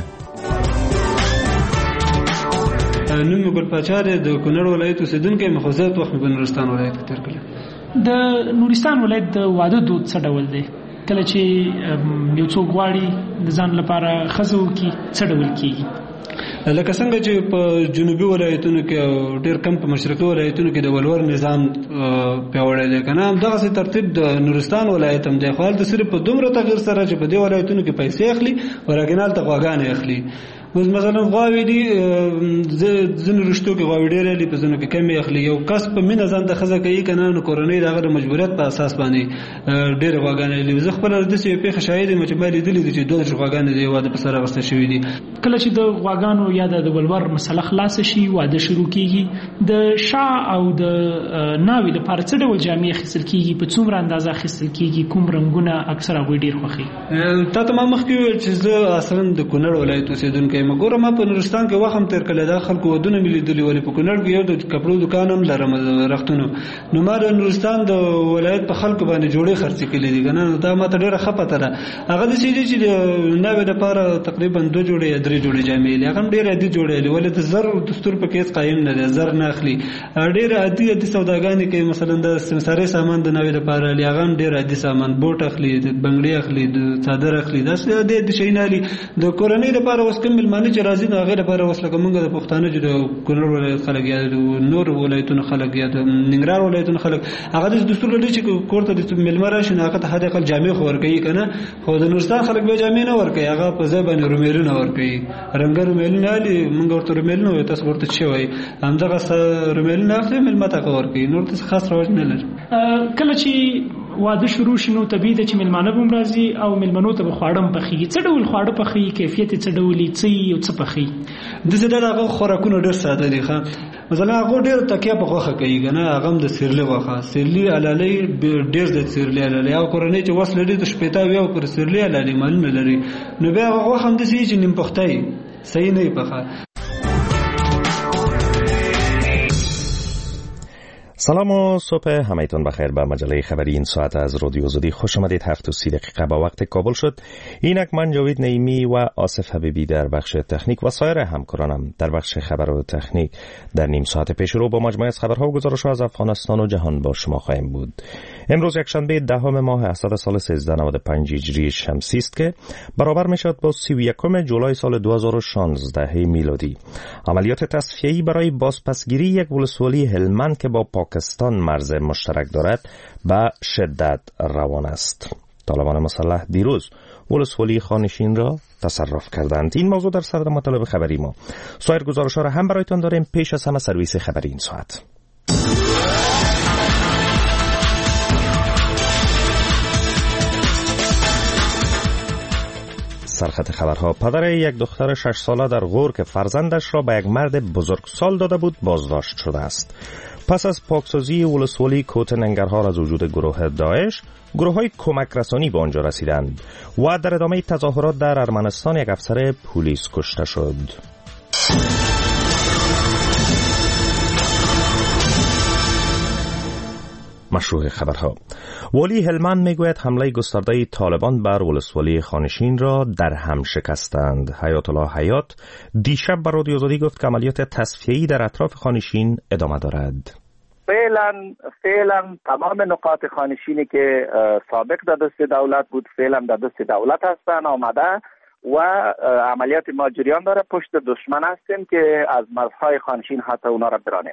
T: نوم ګل پاچار د کونړ ولایت اوسیدونکی مخوزات وخت په نورستان ولایت کې تیر کړی.
U: د نورستان ولایت د واده دود څه ډول دی؟ کله چې یو څوک غواړي د ځان لپاره ښځه وکړي څه ډول کېږي؟
T: لکه څنګه چې په جنوبي ولایتونو کې او ډېر کم په مشرقي ولایتونو کې د ولور نظام پیاوړی دی که نه، همدغسې ترتیب د نورستان ولایت هم دی. خو هلته صرف په دومره تغیر سره چې په دې ولایتونو کې پیسې اخلي او راګین هلته غواګانې اخلي. اوس مثلا غواوې دي ځینو رشتو کې غواوې ډېرې اخلي، په ځینو کې کمې اخلي. یو کس په مینه ځان ته ښځه کوي که نه، نو کورنۍ د هغه د مجبوریت په اساس باندې ډېرې غواګانې اخلي. زه خپله داسې یوه پېښه شاهد یم چې ما لیدلي دي چې دوه دېرش غواګانې د یو واده په سر اخیستل شوي دي.
U: کله چې د غواګانو یا د ولور مسله خلاصه شي، واده شروع کېږي، د شاه او د ناوې لپاره څه ډول جامې اخیستل کېږي؟ په څومره اندازه اخیستل کېږي؟ کوم رنګونه اکثر هغوی ډېر خوښوي؟
T: تا ته ما مخکې وویل چې زه اصلا د کونړ ولایت اوسېدونکی یم. ګوره ما په نورستان کې وخت هم تېر کړی، دا خلکو ودونه مې لیدلي. ولې په کونړ کې یو د کپړو دوکان هم لرم، رختونو. نو ما د نورستان د ولایت په خلکو باندې جوړې خرڅې کړي دي که نه، دا ما ته ډېره ښه پته ده. هغه داسې دي چې د ناوې دپاره تقریبا دوه جوړې یا درې جوړې جامې اخلي. هغه هم ډېرې عادي جوړې اخلي. ولې د زر دستور په کې هېڅ قایم نه دی، زر نه اخلي. ډېرې عادي عادي سوداګانې کوي. مثلا د سمسارۍ سامان د ناوې دپاره اخلي، هغه هم ډېر عادي سامان، بوټ اخلي، د بنګړي اخلي، د څادر اخلي، داسې عادي عادي شیونه اخلي. د کورنۍ دپاره اوس کوم میلمانه چې راځي نو هغه لپاره وسله کومه د پښتانه چې د کونړ ولایت خلک یا د نور ولایتونو خلک یا د ننګرهار ولایتونو خلک هغه د دستور لري چې کوړه د میلمه راشي هغه ته حد اقل جامع خور کوي کنه خو د نورستان خلک به جامع نه ور کوي هغه په ځای باندې رومیلونه ور کوي رنګ رومیلونه علي موږ ورته رومیلونه تاسو ورته چی وای همدغه رومیلونه اخلي میلمه ته ور کوي نور څه خاص راوځ نه لري
U: کله چې واده شروع شنو طبيعي د چې میلمانه بم راځي او میلمنو ته خواړم پخېږي څه ډول خواړه پخېږي کیفیت څه ډول څه یو څه پخېږي
T: د څه ډول هغه خوراکونه ډېر ساده دي ښه مثلا هغه ډېر تکیه په غوښه کوي کنه هغه د سیرلی غوښه سیرلی علالي ډېر د سیرلی علالي او کورنۍ چې وس لري د شپېتا ویو پر سیرلی علالي معلومه لري نو بیا هغه غوښه هم د سې چې نیم پختای صحیح نه پخه.
D: سلام و صبح همه‌تون بخیر. به مجله خبری این ساعت از رادیو آزادی خوش آمدید. هفت و سی دقیقه با وقت کابل شد. اینک من جاوید نعیمی و آصف حبیبی در بخش تکنیک و سایر همکارانم در بخش خبر و تکنیک در نیم ساعت پیش رو با مجموعه از خبرها و گزارش‌ها از افغانستان و جهان با شما خواهیم بود. امروز یکشنبه دهم ماه اسد سال سیزده نود و پنج هجری شمسی است که برابر میشد با سی و یکم جولای سال دو هزار و شانزده میلادی. عملیات تصفیه‌ای برای بازپسگیری یک ولسوالی هلمند که با پاکستان مرز مشترک دارد به شدت روان است. طالبان مسلح دیروز ولسوالی خانشین را تصرف کردند. این موضوع در صدر مطالب خبری ما. سایر گزارش‌ها را هم برایتان داریم. پیش از همه سرویس خبری این ساعت. سرخط خبرها: پدر یک دختر شش ساله در غور که فرزندش را به یک مرد بزرگسال داده بود بازداشت شده است. پس از پاکسازی ولسوالی کوت ننگرهار از وجود گروه داعش، گروه‌های کمک رسانی به آنجا رسیدند و در ادامه تظاهرات در ارمنستان یک افسر پلیس کشته شد. مشروع خبرها: والی هلمند میگوید حمله گسترده طالبان بر ولسوالی خانشین را در هم شکستند. حیات الله حیات دیشب بر رادیو آزادی گفت که عملیات تصفیه‌ای در اطراف خانشین ادامه دارد.
B: فعلا فعلا تمام نقاط خانشینی که سابق در دست دولت بود فعلا در دست دولت هستند آمده و عملیات ما جریان داره. پشت دشمن هستیم که از مرزهای خانشین حتی اونا را برانیم.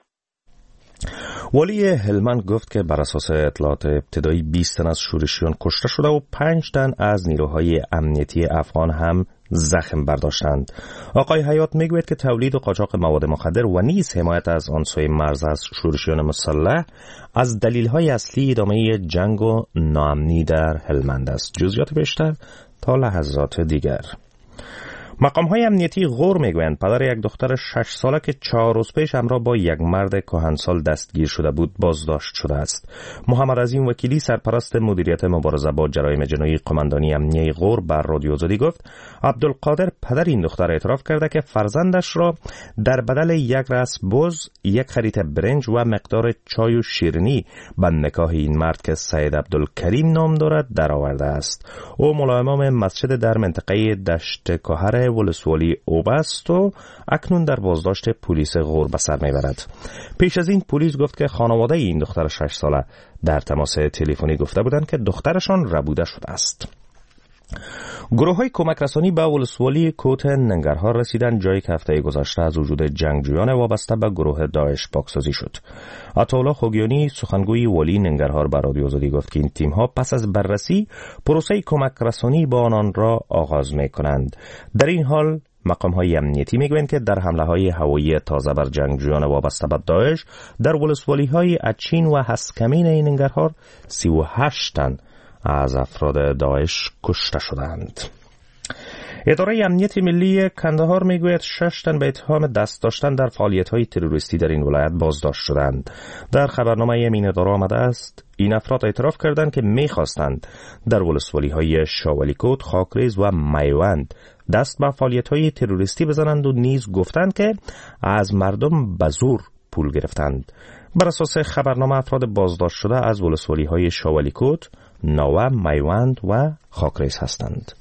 D: والی هلمند گفت که بر اساس اطلاعات ابتدایی بیست تن از شورشیان کشته شده و پنج تن از نیروهای امنیتی افغان هم زخم برداشتند. آقای حیات میگوید که تولید و قاچاق مواد مخدر و نیز حمایت از آن سوی مرز از شورشیان مسلح از دلیل‌های اصلی ادامه جنگ و ناامنی در هلمند است. جزئیات بیشتر تا لحظات دیگر. مقام‌های امنیتی غور میگویند پدر یک دختر شش ساله که چهار روز پیش همراه با یک مرد کهنسال دستگیر شده بود بازداشت شده است. محمد عظیم وکیلی سرپرست مدیریت مبارزه با جرایم جنایی قماندانی امنیتی غور بر رادیو آزادی گفت عبدالقادر پدر این دختر اعتراف کرده که فرزندش را در بدل یک رس بز، یک خریط برنج و مقدار چای و شیرینی به نکاح این مرد که سید عبدالکریم نام دارد درآورده است. او ملاامام مسجد در منطقه دشت کهر ولسوالی اوبست و اکنون در بازداشت پلیس غور به سر میبرد. پیش از این پلیس گفت که خانواده این دختر شش ساله در تماس تلفنی گفته بودند که دخترشان ربوده شده است. گروه های کمک رسانی به ولسوالی کوت ننگرهار رسیدن جایی که هفته گذشته از وجود جنگجویان وابسته به گروه داعش پاکسازی شد. عطاالله خوگیانی سخنگوی والی ننگرهار به رادیو آزادی گفت که این تیم ها پس از بررسی پروسه کمک رسانی به آنان را آغاز می کنند. در این حال مقام های امنیتی میگویند که در حمله های هوایی تازه بر جنگجویان وابسته به داعش در ولسوالی های اچین و هسکمین ننگرهار سی و هشت تن از افراد داعش کشته شدند. اداره امنیت ملی کندهار میگوید شش تن به اتهام دست داشتن در فعالیت‌های تروریستی در این ولایت بازداشت شدند. در خبرنامه این اداره آمده است این افراد اعتراف کردند که می‌خواستند در ولسوالی‌های شاولیکوت، خاکریز و میوند دست به فعالیت‌های تروریستی بزنند و نیز گفتند که از مردم به زور پول گرفتند. بر اساس خبرنامه افراد بازداشت شده از ولسوالی‌های شاولیکوت، ناوه، میوند و خاکریز هستند.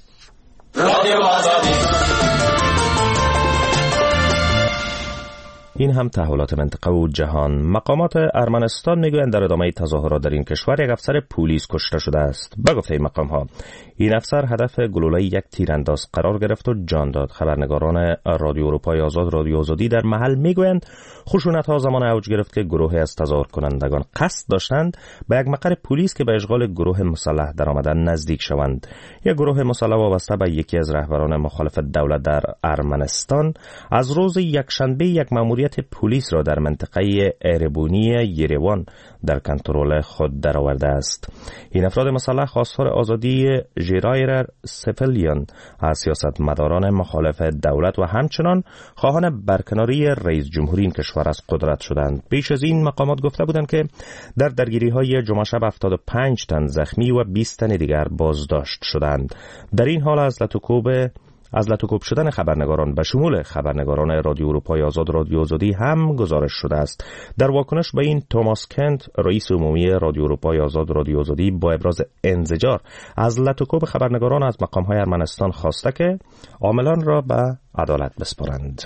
D: این هم تحولات منطقه و جهان. مقامات ارمنستان میگویند در ادامه تظاهرات در این کشور یک افسر پلیس کشته شده است. به گفته این مقام ها این افسر هدف گلوله یک تیرانداز قرار گرفت و جان داد. خبرنگاران رادیو اروپای آزاد رادیو آزادی در محل میگویند خشونت ها زمان اوج گرفت که گروهی از تظاهر کنندگان قصد داشتند به یک مقر پلیس که به اشغال گروه مسلح در آمدن نزدیک شوند. یک گروه مسلح وابسته به یکی از رهبران مخالف دولت در ارمنستان از روز یکشنبه یک ماموریت پلیس را در منطقه ایربونی یریوان در کنترل خود درآورده است. این افراد مسلح خواستار آزادی ژیرایر سفلیان از سیاستمداران مخالف دولت و همچنان خواهان برکناری رئیس جمهوری این کشور از قدرت شدند. پیش از این مقامات گفته بودند که در درگیری‌های جمعه شب هفتاد و پنج تن زخمی و بیست تن دیگر بازداشت شدند. در این حال از لطوکوب از لطوکوب شدن خبرنگاران به شمول خبرنگاران رادیو اروپای آزاد رادیو آزادی هم گزارش شده است. در واکنش به این توماس کنت رئیس عمومی رادیو اروپای آزاد رادیو آزادی با ابراز انزجار از لطوکوب خبرنگاران از مقام‌های ارمنستان خواسته که عاملان را به عدالت بسپارند.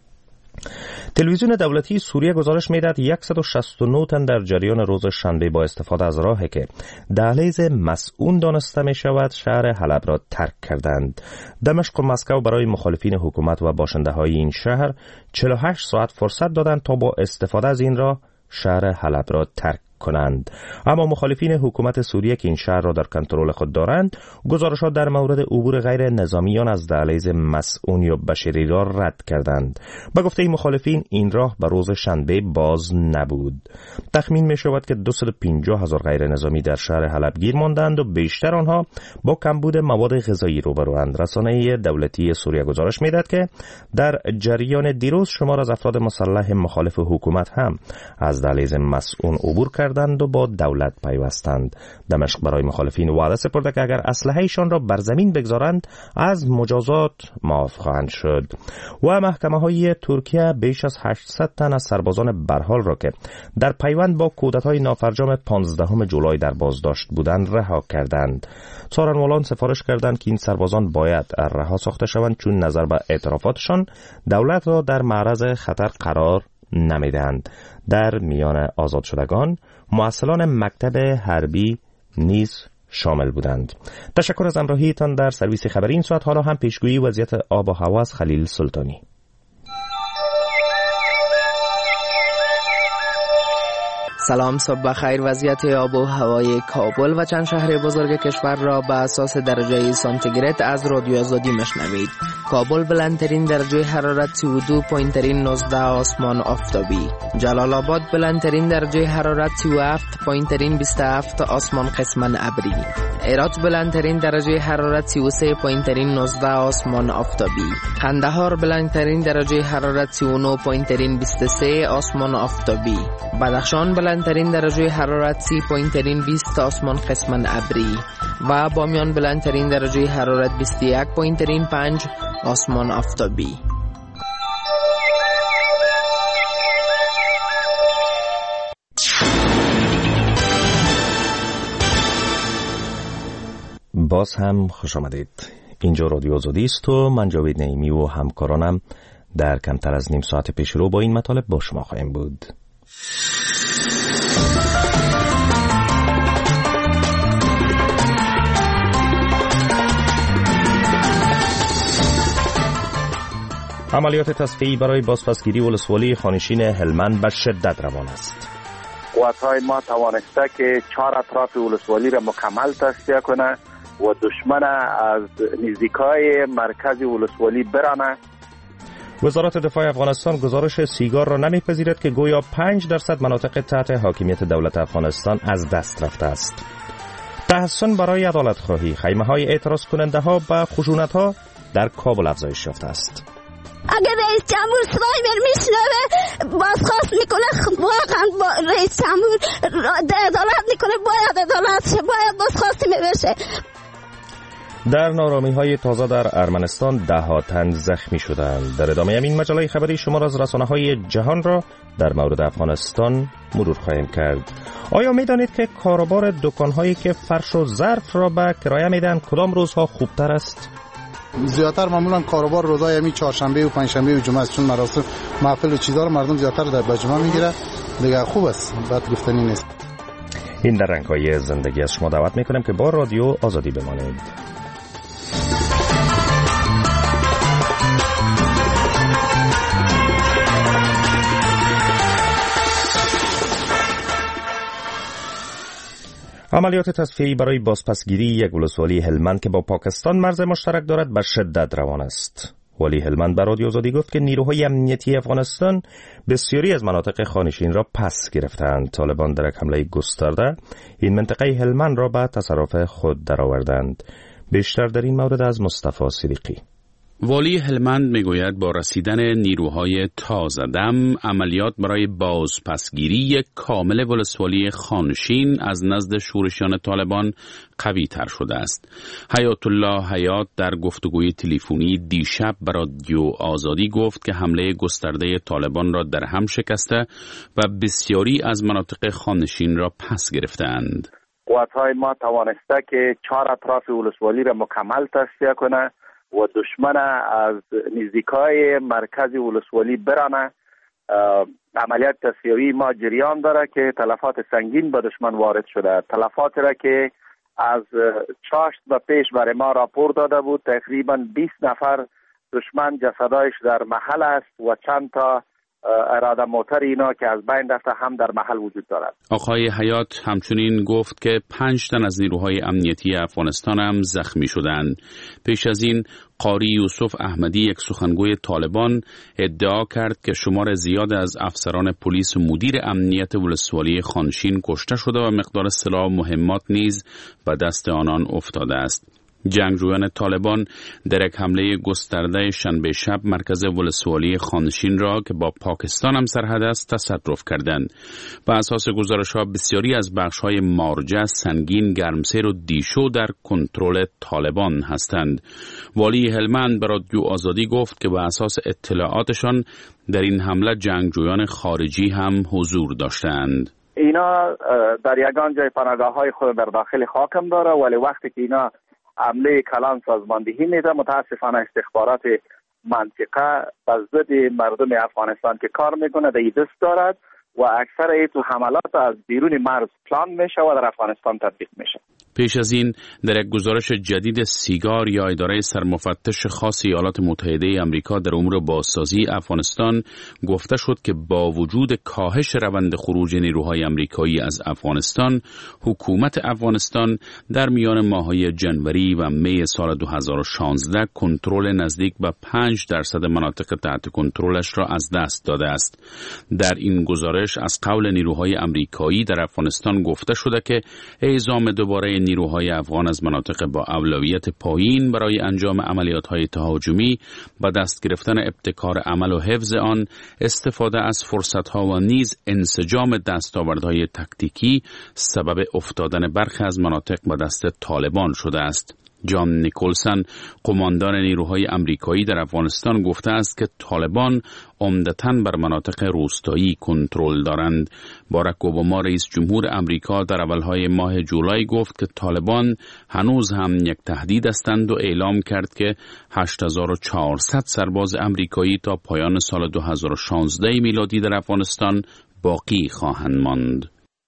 D: تلویزیون دولتی سوریه گزارش میدهد صد و شصت و نه تن در جریان روز شنبه با استفاده از راهی که دهلیز مسئون دانسته می شود شهر حلب را ترک کردند. دمشق و مسکو برای مخالفین حکومت و باشنده های این شهر چهل و هشت ساعت فرصت دادند تا با استفاده از این راه شهر حلب را ترک کنند. اما مخالفین حکومت سوریه که این شهر را در کنترل خود دارند گزارشات در مورد عبور غیر نظامیان از دهلیز مسئون یا بشری را رد کردند. به گفته این مخالفین این راه به روز شنبه باز نبود. تخمین می شود که دویست و پنجاه هزار غیر نظامی در شهر حلب گیر ماندند و بیشتر آنها با کمبود مواد غذایی روبروند. رسانه دولتی سوریه گزارش میدهد که در جریان دیروز شمار از افراد مسلح مخالف حکومت هم از دهلیز مسئون عبور کردند و با دولت پیوستند. دمشق برای مخالفین وعده سپرده که اگر اسلحه‌شان را بر زمین بگذارند از مجازات معاف خواهند شد. و محکمه‌های ترکیه بیش از هشتصد تن از سربازان برحال را که در پیوند با کودتای نافرجام پانزدهم جولای در بازداشت بودند رها کردند. څارنوالان سفارش کردند که این سربازان باید رها ساخته شوند چون نظر به اعترافاتشان دولت را در معرض خطر قرار نمیدهند. در میان آزاد شدگان مؤثران مکتب حربی نیز شامل بودند. تشکر از همراهیتان در سرویس خبری این ساعت. حالا هم پیشگویی وضعیت آب و هوا از خلیل سلطانی.
F: سلام، صبح بخیر. وضعیت آب و هوای کابل و چند شهر بزرگ کشور را به اساس درجه سانتیگراد از رادیو آزادی مشنوید. کابل بلندترین درجه حرارت سی و دو پوینت نوزده آسمان آفتابی. جلال آباد بلندترین درجه حرارت سی و هفت پوینت بیست و هفت آسمان قسما ابری. هرات بلندترین درجه حرارت سی و سه پوینت نوزده آسمان آفتابی. قندهار بلندترین درجه حرارت سی و نه پوینت بیست و سه آسمان آفتابی. بدخشان بلندترین درجه حرارت سی پوینت بیست آسمان قسما ابری و بامیان بلندترین درجه حرارت بیست و یک پوینت پنج آسمان آفتابی.
D: باز هم خوش آمدید. اینجا رادیو آزادی است و من جاوید نعیمی و همکارانم در کمتر از نیم ساعت پیش رو با این مطالب با شما خواهیم بود. عملیات تصفیه‌ای برای بازپسگیری ولسوالی خانشین هلمند به شدت روان است.
B: قوات‌های ما توانسته که چهار اطراف ولسوالی را مکمل تصفیه کنه و دشمن از نزدیکای مرکز ولسوالی برانه.
D: وزارت دفاع افغانستان گزارش سیگار را نمیپذیرد که گویا پنج درصد مناطق تحت حاکمیت دولت افغانستان از دست رفته است. تحسن برای عدالت خواهی، خیمه های اعتراض کننده ها به خشونت ها در کابل افزایش یافته است.
V: اگر رئیس جمهور صدای من میشنوه بازخواست میکنه واقعا با رئیس جمهور عدالت میکنه، باید عدالت شه، باید بازخواست میبشه.
D: در نارامی های تازه در ارمنستان ده ها تن زخمی شدند. در ادامه این مجله خبری شما از رسانه های جهان را در مورد افغانستان مرور خواهیم کرد. آیا می دانید که کاروبار دکان هایی که فرش و ظرف را به کرایه میدن کدام روزها خوبتر است؟
C: زیاتر معمولا کاروبار روزای همین چهارشنبه و پنجشنبه و جمعه است، چون مراسم محفل و چیزا رو مردم زیاتر در بجمع میگیره دیگه. خوب است، بد گفتنی نیست.
D: این در رنگ‌های زندگی از شما دعوت میکنم که با رادیو آزادی بمانید. عملیات تصفیه‌ای برای بازپسگیری یک ولسوالی هلمند که با پاکستان مرز مشترک دارد به شدت روان است. ولی هلمند به رادیو آزادی گفت که نیروهای امنیتی افغانستان بسیاری از مناطق خانشین را پس گرفتند. طالبان در یک حمله گسترده این منطقه هلمند را به تصرف خود درآوردند. بیشتر در این مورد از مصطفی صدیقی.
L: والی هلمند میگوید با رسیدن نیروهای تازه دم عملیات برای بازپسگیری کامل ولسوالی خانشین از نزد شورشیان طالبان قوی تر شده است. حیات الله حیات در گفتگوی تلفنی دیشب به رادیو آزادی گفت که حمله گسترده طالبان را در هم شکسته و بسیاری از مناطق خانشین را پس گرفتند.
B: قوت‌های ما توانسته که چهار اطراف ولسوالی را مکمل تصفیه کنه و دشمن از نزدیکای مرکز ولسوالی برانه. عملیات تصفیه‌ای ما جریان داره که تلفات سنگین به دشمن وارد شده. تلفات را که از چاشت به پیش برای ما راپور داده بود، تقریبا بیست نفر دشمن جسدایش در محل است و چند تا اراده موتر اینا که از بین رفته هم در محل وجود دارد.
L: آقای حیات همچنین گفت که پنج تن از نیروهای امنیتی افغانستان هم زخمی شدند. پیش از این قاری یوسف احمدی، یک سخنگوی طالبان، ادعا کرد که شمار زیاد از افسران پلیس و مدیر امنیت ولسوالی خانشین کشته شده و مقدار سلاح و مهمات نیز به دست آنان افتاده است. جنگجویان طالبان در یک حمله گسترده شنبه شب مرکز ولسوالی خانشین را که با پاکستان هم سرحد است تصرف کردند. بر اساس گزارش‌ها بسیاری از بخش‌های مارجه، سنگین، گرمسیر و دیشو در کنترل طالبان هستند. والی هلمند به رادیو آزادی گفت که بر اساس اطلاعاتشان در این حمله جنگجویان خارجی هم حضور داشتند.
B: اینا در یگان جای پناهگاه‌های خود در داخل خاکم داره، ولی وقتی که اینا عمله کلان سازماندهی میده، متاسفانه استخبارات منطقه به ضد مردم افغانستان که کار میکنه در دست دارد و اکثر ای تو حملات از بیرون مرز پلان میشه و در افغانستان تطبیق میشه.
L: پیش از این در یک گزارش جدید سیگار یا اداره سرمفتش خاص ایالات متحده آمریکا در امور بازسازی افغانستان گفته شد که با وجود کاهش روند خروج نیروهای آمریکایی از افغانستان، حکومت افغانستان در میان ماه‌های جنوری و می سال دو هزار و شانزده کنترل نزدیک به پنج درصد مناطق تحت کنترلش را از دست داده است. در این گزارش از قول نیروهای آمریکایی در افغانستان گفته شده که اعزام دوباره نیروهای افغان از مناطق با اولویت پایین برای انجام عملیات‌های تهاجمی، با دست گرفتن ابتکار عمل و حفظ آن، استفاده از فرصت‌ها و نیز انسجام دستاوردهای تکتیکی سبب افتادن برخی از مناطق به دست طالبان شده است. جان نیکولسن، قماندان نیروهای آمریکایی در افغانستان، گفته است که طالبان عمدتاً بر مناطق روستایی کنترل دارند. باراک اوباما رئیس جمهور آمریکا در اولهای ماه جولای گفت که طالبان هنوز هم یک تهدید هستند و اعلام کرد که هشت هزار و چهارصد سرباز آمریکایی تا پایان سال دو هزار و شانزده میلادی در افغانستان باقی خواهند ماند.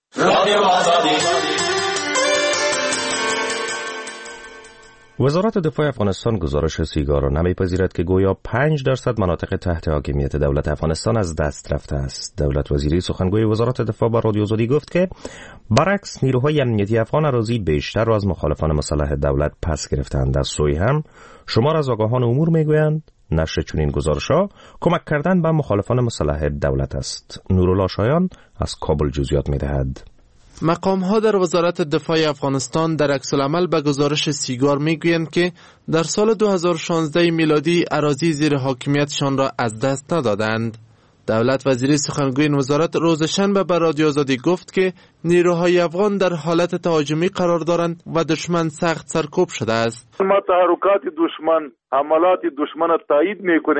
D: وزارت دفاع افغانستان گزارش سیگار را نمیپذیرد که گویا پنج درصد مناطق تحت حاکمیت دولت افغانستان از دست رفته است. دولت وزیری سخنگوی وزارت دفاع با رادیو آزادی گفت که برعکس نیروهای امنیتی افغان اراضی بیشتر را از مخالفان مسلح دولت پس گرفتند. از سوی هم شمار از آگاهان امور میگویند نشر چنین گزارش‌ها کمک کردن به مخالفان مسلح دولت است. نورالله شایان از کابل جزئیات می‌دهد.
W: مقام‌ها در وزارت دفاع افغانستان در عکس‌العمل به گزارش سیگار می‌گویند که در سال دو هزار و شانزده میلادی اراضی زیر حاکمیتشان را از دست ندادند. دولت وزیری سخنگوی این وزارت روز شنبه به رادیو آزادی گفت که نیروهای افغان در حالت تهاجمی قرار دارند و دشمن سخت سرکوب شده است.
X: ما تحرکات دشمن، عملات دشمن را تایید می‌کنیم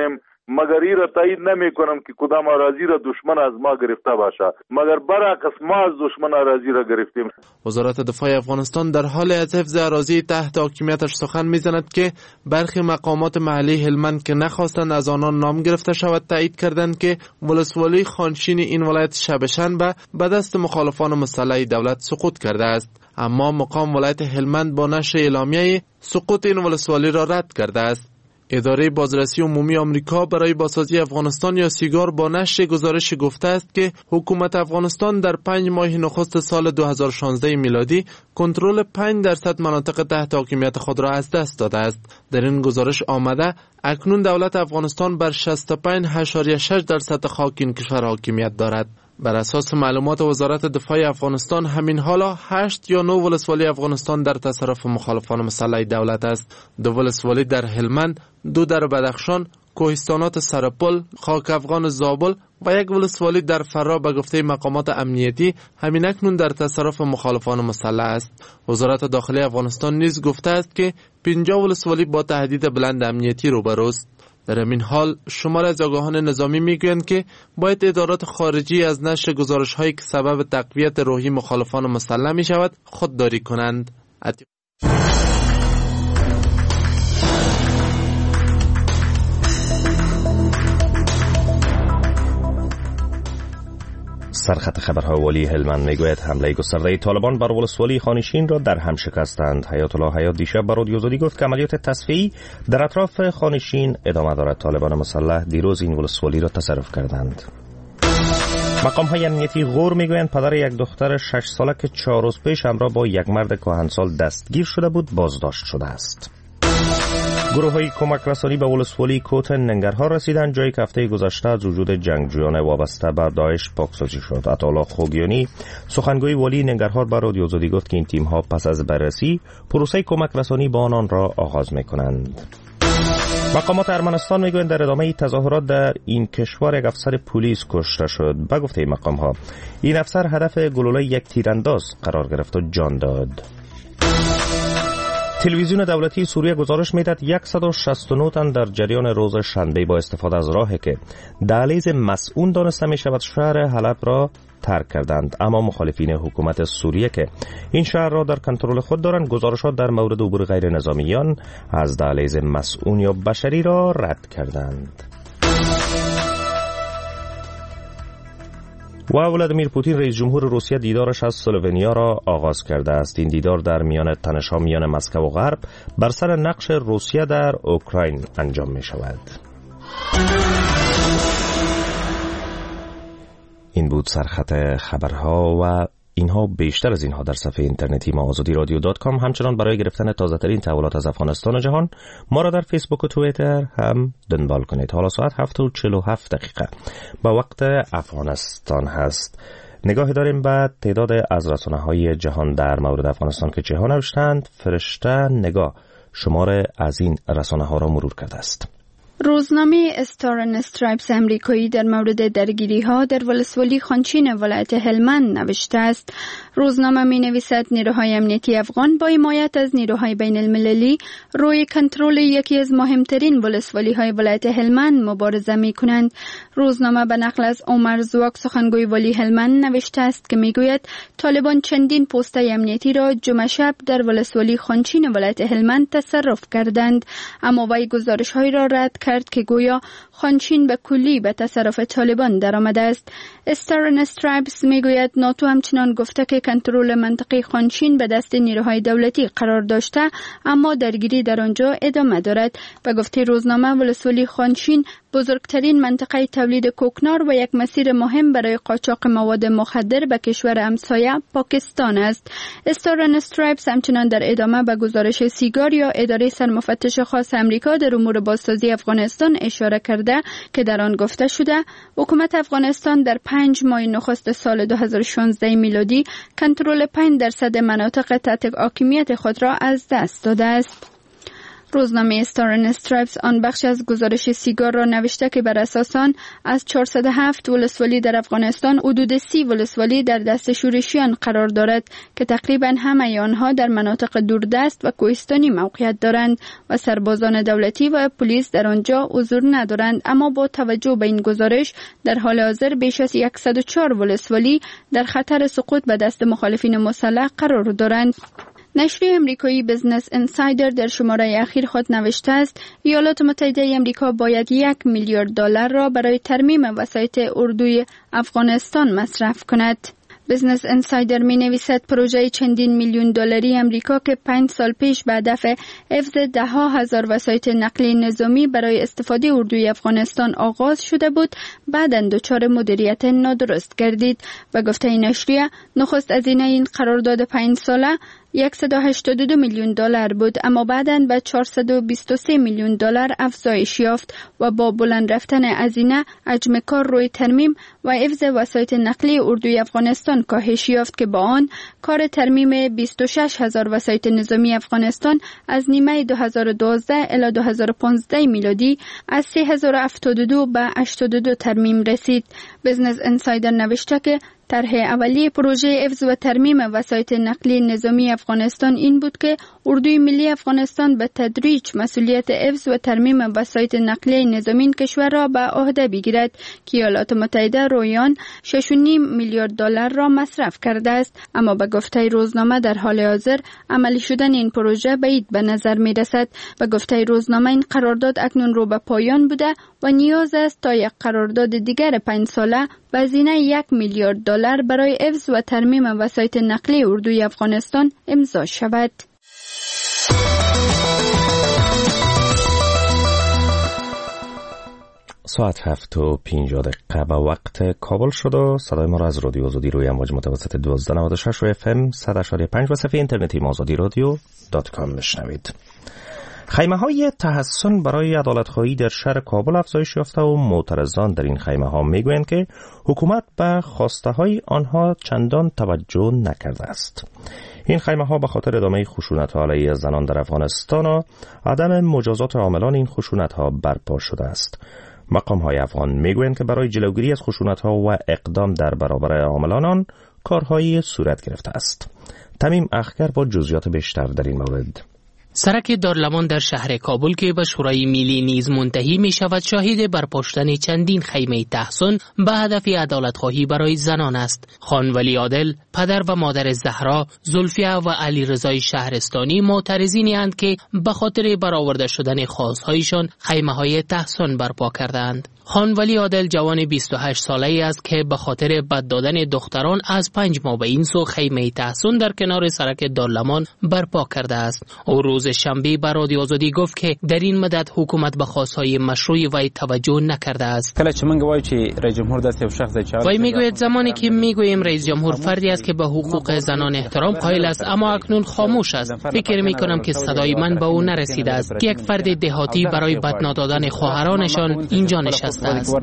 J: مگر ای را تایید نمی کنم که کدام اراضی را دشمن از ما گرفته باشه، مگر برعکس ما از دشمن اراضی را گرفتیم.
W: وزارت دفاع افغانستان در حال از حفظ اراضی تحت حاکمیتش سخن میزند که برخی مقامات محلی هلمند که نخواستند از آنان نام گرفته شود تایید کردند که ولسوالی خانشین این ولایت شبشنبه به دست مخالفان مسلح دولت سقوط کرده است. اما مقام ولایت هلمند با نشر اعلامیه سقوط این ولسوالی را رد کرده است. اداره بازرسی عمومی آمریکا برای بازسازی افغانستان یا سیگار با نشر گزارش گفته است که حکومت افغانستان در پنج ماه نخست سال دو هزار و شانزده میلادی کنترل پنج درصد مناطق تحت حاکمیت خود را از دست داده است. در این گزارش آمده اکنون دولت افغانستان بر شصت و پنج ممیز شش درصد خاک این کشور حاکمیت دارد. بر اساس معلومات وزارت دفاع افغانستان همین حالا هشت یا نه ولسوالی افغانستان در تصرف مخالفان مسلح دولت است. دو ولسوالی در هلمند، دو در بدخشان، کوهستانات سرپل، خاک افغان زابل و یک ولسوالی در فرا به گفته مقامات امنیتی همین اکنون در تصرف مخالفان مسلح است. وزارت داخلی افغانستان نیز گفته است که پنجاه ولسوالی با تهدید بلند امنیتی روبروست. در این حال شمار از آگاهان نظامی میگویند که باید ادارات خارجی از نشر گزارش‌هایی که سبب تقویت روحی مخالفان مسلح می شود خودداری کنند.
D: سرخط خبرهای والی هلمند میگوید حمله گسترده طالبان بر ولسوالی خانشین را در هم شکستند. حیات الله حیات دیشب بر رادیو آزادی گفت که عملیات تصفیه‌ای در اطراف خانشین ادامه دارد. طالبان مسلح دیروز این ولسوالی را تصرف کردند. مقام های امنیتی غور میگویند پدر یک دختر شش ساله که چهار روز پیش همراه با یک مرد کهنسال دستگیر شده بود بازداشت شده است. گروه های کمک رسانی به ولسوالی کوت ننگرهار رسیدند، جایی که هفته گذشته از وجود جنگجویان وابسته به داعش پاکسازی شد. عطاالله خوگیانی سخنگوی والی ننگرهار به رادیو آزادی گفت که این تیم ها پس از بررسی پروسه کمک رسانی به آنان را آغاز میکنند. مقامات ارمنستان میگویند در ادامه تظاهرات در این کشور یک افسر پلیس کشته شد. به گفته مقام ها این افسر هدف گلوله یک تیرانداز قرار گرفت و جان داد. تلویزیون دولتی سوریه گزارش میداد صد و شصت و نه تن در جریان روز شنبه با استفاده از راهی که دهلیز مسئول دانسته می شود شهر حلب را ترک کردند، اما مخالفین حکومت سوریه که این شهر را در کنترل خود دارند گزارشات در مورد عبور غیر نظامیان از دهلیز مسئول یا بشری را رد کردند. و ولادیمیر پوتین رئیس جمهور روسیه دیدارش از اسلوونیا را آغاز کرده است. این دیدار در میان تنش‌ها میان مسکو و غرب بر سر نقش روسیه در اوکراین انجام می شود. این بود سرخط خبرها و اینها بیشتر از اینها در صفحه اینترنتی ما آزادی رادیو دات کام. همچنان برای گرفتن تازه ترین تحولات از افغانستان و جهان ما را در فیسبوک و توییتر هم دنبال کنید. حالا ساعت هفت و چهل و هفت دقیقه با وقت افغانستان هست. نگاهی داریم به تعداد از رسانه‌های جهان در مورد افغانستان که چه ها نوشتند. فرشته نگاه شمار از این رسانه‌ها را مرور کرده است.
K: روزنامه استار اند استرایپس امریکایی در مورد درگیری ها در ولسوالی خانچین ولایت هلمند نوشته است. روزنامه می نویسد نیروهای امنیتی افغان با حمایت از نیروهای بین المللی روی کنترل یکی از مهمترین ولسوالی های ولایت هلمند مبارزه می کنند. روزنامه به نقل از عمر زواک سخنگوی والی هلمند نوشته است که می گوید طالبان چندین پست امنیتی را جمعه شب در ولسوالی خانچین ولایت هلمند تصرف کردند، اما وی گزارش های را رد کرد که گویا خانچین به کلی به تصرف طالبان درآمده است. استار اند استرایپس میگوید ناتو همچنان گفته که کنترل منطقه خانچین به دست نیروهای دولتی قرار داشته، اما درگیری در آنجا ادامه دارد. به گفته روزنامه ولسوالی خانچین بزرگترین منطقه تولید کوکنار و یک مسیر مهم برای قاچاق مواد مخدر به کشور همسایه پاکستان است. استار اند استرایپس همچنان در ادامه به گزارش سیگار یا اداره سرمفتش خاص امریکا در امور بازسازی افغانستان اشاره کرده که در آن گفته شده حکومت افغانستان در پنج ماه نخست سال دو هزار و شانزده میلادی کنترل پنج درصد مناطق تحت حاکمیت خود را از دست داده است. روزنامه استار استرایپس آن بخش از گزارش سیگار را نوشته که بر اساس آن از چهارصد و هفت ولسوالی در افغانستان حدود سی ولسوالی در دست شورشیان قرار دارد که تقریبا همه آنها در مناطق دوردست و کوهستانی موقعیت دارند و سربازان دولتی و پلیس در آنجا حضور ندارند. اما با توجه به این گزارش در حال حاضر بیش از صد و چهار ولسوالی در خطر سقوط به دست مخالفین مسلح قرار دارند. نشریه امریکایی بزنس انسایدر در شماره اخیر خود نوشته است ایالات متحده امریکا باید یک میلیارد دلار را برای ترمیم وسایط اردوی افغانستان مصرف کند. بزنس انسایدر می نویسد پروژه چندین میلیون دلاری امریکا که پنج سال پیش به هدف حفظ ده ها هزار وسایط نقلیه نظامی برای استفاده اردوی افغانستان آغاز شده بود بعداً دچار مدیریت نادرست گردید و گفته این نشریه نخست هزینه این قرارداد پنج ساله صد و هشتاد و دو میلیون دلار بود اما بعداً به چهارصد و بیست و سه میلیون دلار افزایش یافت و با بلند رفتن هزینه حجم کار روی ترمیم و حفظ وسایط نقلیه اردوی افغانستان کاهش یافت که با آن کار ترمیم بیست و شش هزار وسایط نظامی افغانستان از نیمه دو هزار و دوازده الی دو هزار و پانزده میلادی از سه هزار و هفتاد و دو به هشتاد و دو ترمیم رسید. بزنس انسایدر نوشته که طرح اولیه پروژه حفظ و ترمیم وسایط نقلیه نظامی افغانستان این بود که اردوی ملی افغانستان به تدریج مسئولیت حفظ و ترمیم وسایط نقلیه نظامی کشور را به عهده بگیرد که ایالات متحده رویان شش و نیم میلیارد دلار را مصرف کرده است. اما به گفته روزنامه در حال حاضر عملی شدن این پروژه بعید به نظر می رسد. به گفته روزنامه این قرارداد اکنون رو به پایان بوده و نیاز است تا یک قرارداد دیگر پنج ساله به هزینه یک میلیارد دلار برای حفظ و ترمیم وسایط نقلیه اردوی افغانستان امضا شود.
D: ساعت هفت و پینجاه دقیقه به وقت کابل شد و صدای ما را از رادیو آزادی روی امواج متوسط دوازده نود و شش و اف ام صد و هشتاد و پنج و صفحه اینترنتی آزادی رادیو دات کام میشنوید. خیمه های تحسن برای عدالت‌خواهی در شهر کابل افزایش یافته و معترضان در این خیمه ها میگویند که حکومت به خواسته های آنها چندان توجه نکرده است. این خیمه ها به خاطر ادامه خشونت ها علیه زنان در افغانستان و عدم مجازات عاملان این خشونت ها برپا شده است. مقام های افغان میگویند که برای جلوگیری از خشونت ها و اقدام در برابر عاملان آن کارهایی صورت گرفته است. تمیم اخگر با جزئیات بیشتر در این مورد.
M: سرک دارلمان در شهر کابل که به شورای ملی نیز منتهی می شود شاهد برپاشتن چندین خیمه تحسن به هدف عدالت‌خواهی برای زنان است. خان ولی عادل، پدر و مادر زهرا، زلفیه و علی رضای شهرستانی معترضینی اند که به خاطر برآورده شدن خواست‌هایشان خیمه‌های تحسن برپا کردند. خان ولی عادل جوان بیست و هشت ساله ای است که به خاطر بد دادن دختران از پنج ماه به این سو خیمه تحسن در کنار سرک دارلمان برپا کرده است. او روز شنبه به رادیو آزادی گفت که در این مدت حکومت به خواستهای مشروع وی توجه نکرده است.
N: کله چې موږ وایو چې رئیس جمهور داسې یو شخص دی چې
M: وی میگوید زمانی که میگوییم رئیس جمهور فردی است که به حقوق زنان احترام قائل است اما اکنون خاموش است. فکر میکنم که صدای من به او نرسیده است که یک فرد دهاتی برای بد نادادن خواهرانشان اینجا نشسته.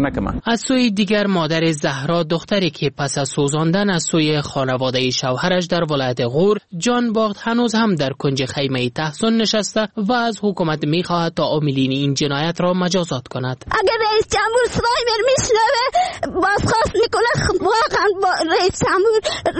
M: از سوی دیگر مادر زهرا دختری که پس از سوزاندن از سوی خانواده شوهرش در ولایت غور جان باخت هنوز هم در کنج خیمه تحسن نشسته و از حکومت میخواهد تا عاملین این جنایت را مجازات کند.
V: اگر رئیس جمهور صدای من میشنوه بازخواست میکنه واقعا با رئیس جمهور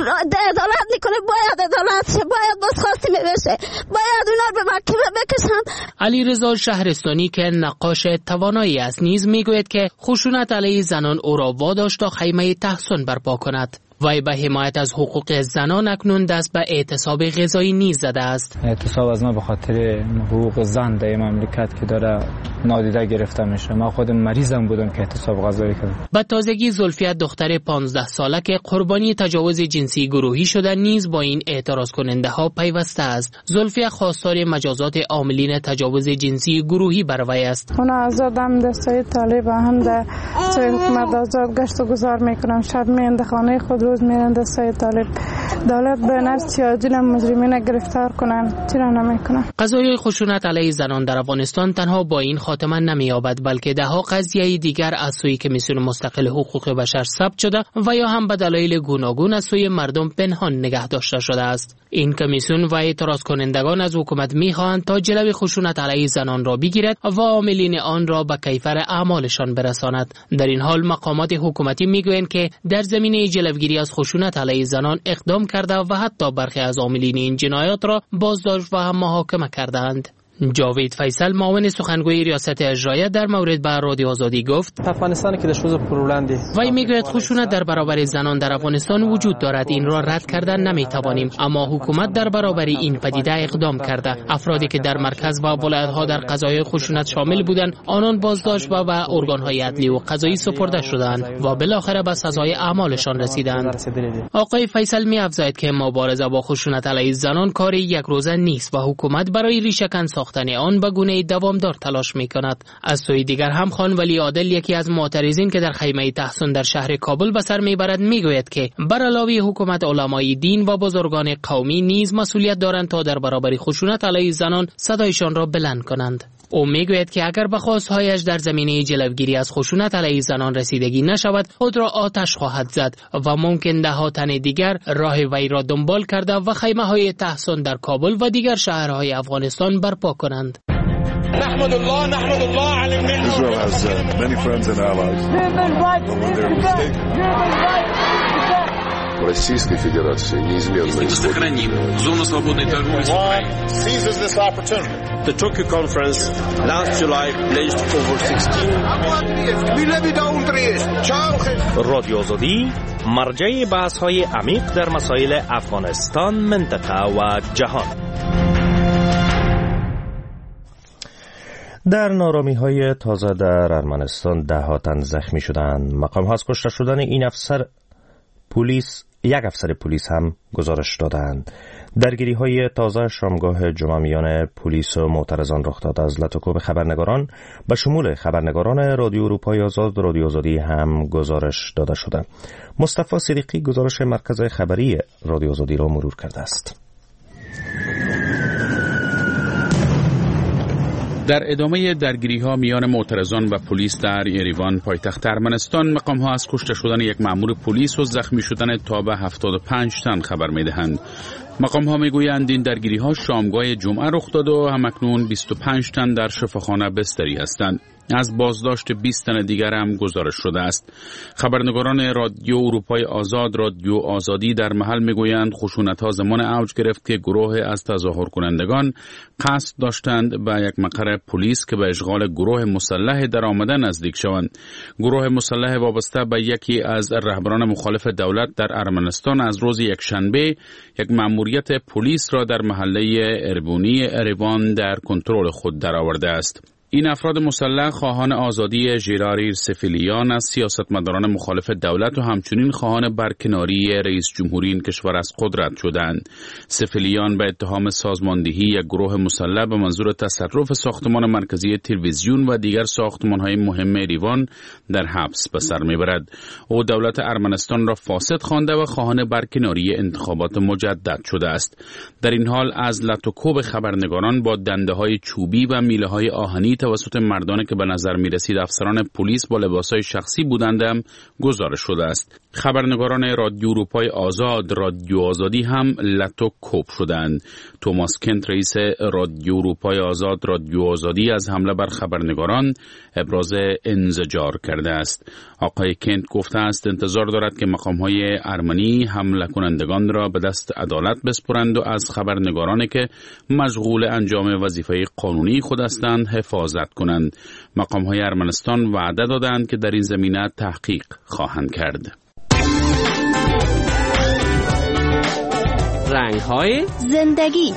V: عدالت میکنه باید عدالت شه باید بازخواست میبشه باید اونا رو به محکمه بکشن.
M: علی رضا شهرستانی که نقاش توانایی است نیز میگوید که خشونت علیه زنان او را واداشت تا خیمه تحسن برپا کند. وی به حمایت از حقوق زنان اکنون دست به اعتصاب غذایی نیز زده است.
N: اعتصاب از ما به خاطر حقوق زن در مملکت که داره نادیده گرفته میشه. ما خودم مریضم بودم که اعتصاب غذایی کردم.
M: به تازگی زلفیه دختر پانزده ساله که قربانی تجاوز جنسی گروهی شده نیز با این اعتراض کننده ها پیوسته است. زلفیه خواستار مجازات عاملین تجاوز جنسی گروهی بر وی است.
O: اونا آزادم دستای طالب هم در سوی حکومت آزاد گشت و گذار میکنم. شب میند خانه خود روز میرن دستای طالب. دولت به نفس چیادین مجرمین گرفتار کنن چرا نمیکنن؟
M: قضایای خشونت علیه زنان در افغانستان تنها با این خاتمه نمی‌یابد، بلکه دهها قضیه دیگر از سوی کمیسیون مستقل حقوق بشر ثبت شده و یا هم به دلایل گوناگون از سوی مردم پنهان نگه داشته شده است. این کمیسیون و اعتراض کنندگان از حکومت می‌خواهند تا جلوی خشونت علیه زنان را بگیرد و عاملین آن را به کیفر اعمالشان برساند. در این حال مقامات حکومتی میگویند که در زمینه جلوگیری از خشونت علیه زنان اقدام کرده و حتی برخی از عاملین این جنایات را بازداشت و هم محاکمه کردند. جاوید فیصل معاون سخنگوی ریاست اجرایی در مورد به رادیو آزادی گفت
H: افغانستان که دشوز پرولاندی
M: وی میگوید خشونت در برابر زنان در افغانستان وجود دارد، این را رد کردن نمیتوانیم، اما حکومت در برابر این پدیده اقدام کرده. افرادی که در مرکز و ولایت‌ها در قضایای خشونت شامل بودند آنان بازداشت و به ارگان‌های عدلی و قضایی سپرده شدند و بالاخره به سزای اعمالشان رسیدند. آقای فیصل می‌افزاید که مبارزه با خشونت علیه زنان کاری یک روزه نیست و حکومت برای ریشه‌کن ساختن آن به گونه دوامدار تلاش می‌کند. از سوی دیگر هم خان ولی عادل، یکی از معترضین که در خیمه تحصن در شهر کابل به سر میبرد، میگوید که بر علاوه حکومت، علمای دین و بزرگان قومی نیز مسئولیت دارند تا در برابر خشونت علیه زنان صدایشان را بلند کنند. او میگوید که اگر به خواستهایش در زمینه جلوگیری از خشونت علیه زنان رسیدگی نشود، خود را آتش خواهد زد و ممکن ده تن دیگر راه وی را دنبال کرده و خیمه های تحصن در کابل و دیگر شهرهای افغانستان برپا کنند.
P: نحمد الله نحمد الله علی الملل. Israel has uh, many friends and allies. But when they're mistaken.
Q: Российской Федерации неизменно
L: сохраним зону свободной торговли с Украиной.
P: Seizes this opportunity.
X: The Tokyo conference last July pledged over sixteen.
D: رادیو آزادی مرجع بحث‌های عمیق در مسائل افغانستان، منطقه و جهان. در نارامی‌های تازه در ارمنستان ده ها تن زخمی شدند. مقام‌ها از کشته شدن این افسر پلیس یک افسر پلیس هم گزارش دادند. درگیری‌های تازه شامگاه جمعه میان پلیس و معترضان رخ داد. از لطوکوب خبرنگاران به شمول خبرنگاران رادیو اروپای آزاد، رادیو آزادی هم گزارش داده شده. مصطفی صدیقی گزارش مرکز خبری رادیو آزادی را مرور کرده است.
L: در ادامه درگیری‌ها میان معترضان و پلیس در یریوان پایتخت ارمنستان، مقام‌ها از کشته شدن یک مأمور پلیس و زخمی شدن تا به هفتاد و پنج تن خبر می‌دهند. مقام‌ها می‌گویند این درگیری‌ها شامگاه جمعه رخ داد و همکنون بیست و پنج تن در شفاخانه بستری هستند. از بازداشت بیست تن دیگر هم گزارش شده است. خبرنگاران رادیو اروپای آزاد، رادیو آزادی در محل میگویند خشونت‌ها زمان اوج گرفت که گروه از تظاهر کنندگان قصد داشتند به یک مقر پلیس که به اشغال گروه مسلح در آمده نزدیک شوند. گروه مسلح وابسته به یکی از رهبران مخالف دولت در ارمنستان از روز یکشنبه یک مأموریت پلیس را در محله اربونی اریوان در کنترل خود درآورده است. این افراد مسلح خواهان آزادی ژیراری سفیلیان از سیاستمداران مخالف دولت و همچنین خواهان برکناری رئیس جمهوری این کشور از قدرت شدند. سفیلیان به اتهام سازماندهی یک گروه مسلح به منظور تصرف ساختمان مرکزی تلویزیون و دیگر ساختمان‌های مهم ایوان در حبس به سر میبرد. او دولت ارمنستان را فاسد خوانده و خواهان برکناری انتخابات مجدد شده است. در این حال از لطوکوب خبرنگاران با دنده‌های چوبی و میله‌های آهنی توسط مردانی که به نظر می رسید افسران پلیس با لباسهای شخصی بودند هم گزارش شده است. خبرنگاران رادیو اروپای آزاد، رادیو آزادی هم لطوکوب شدند. توماس کنت رئیس رادیو اروپای آزاد، رادیو آزادی از حمله بر خبرنگاران ابراز انزجار کرده است. آقای کنت گفته است انتظار دارد که مقام‌های ارمنی حمله کنندگان را به دست عدالت بسپرند و از خبرنگارانی که مشغول انجام وظیفه قانونی خود هستند حفاظت کنند. مقام‌های ارمنستان وعده دادند که در این زمینه تحقیق خواهند کرد.
M: رنگ‌های
Y: زندگی.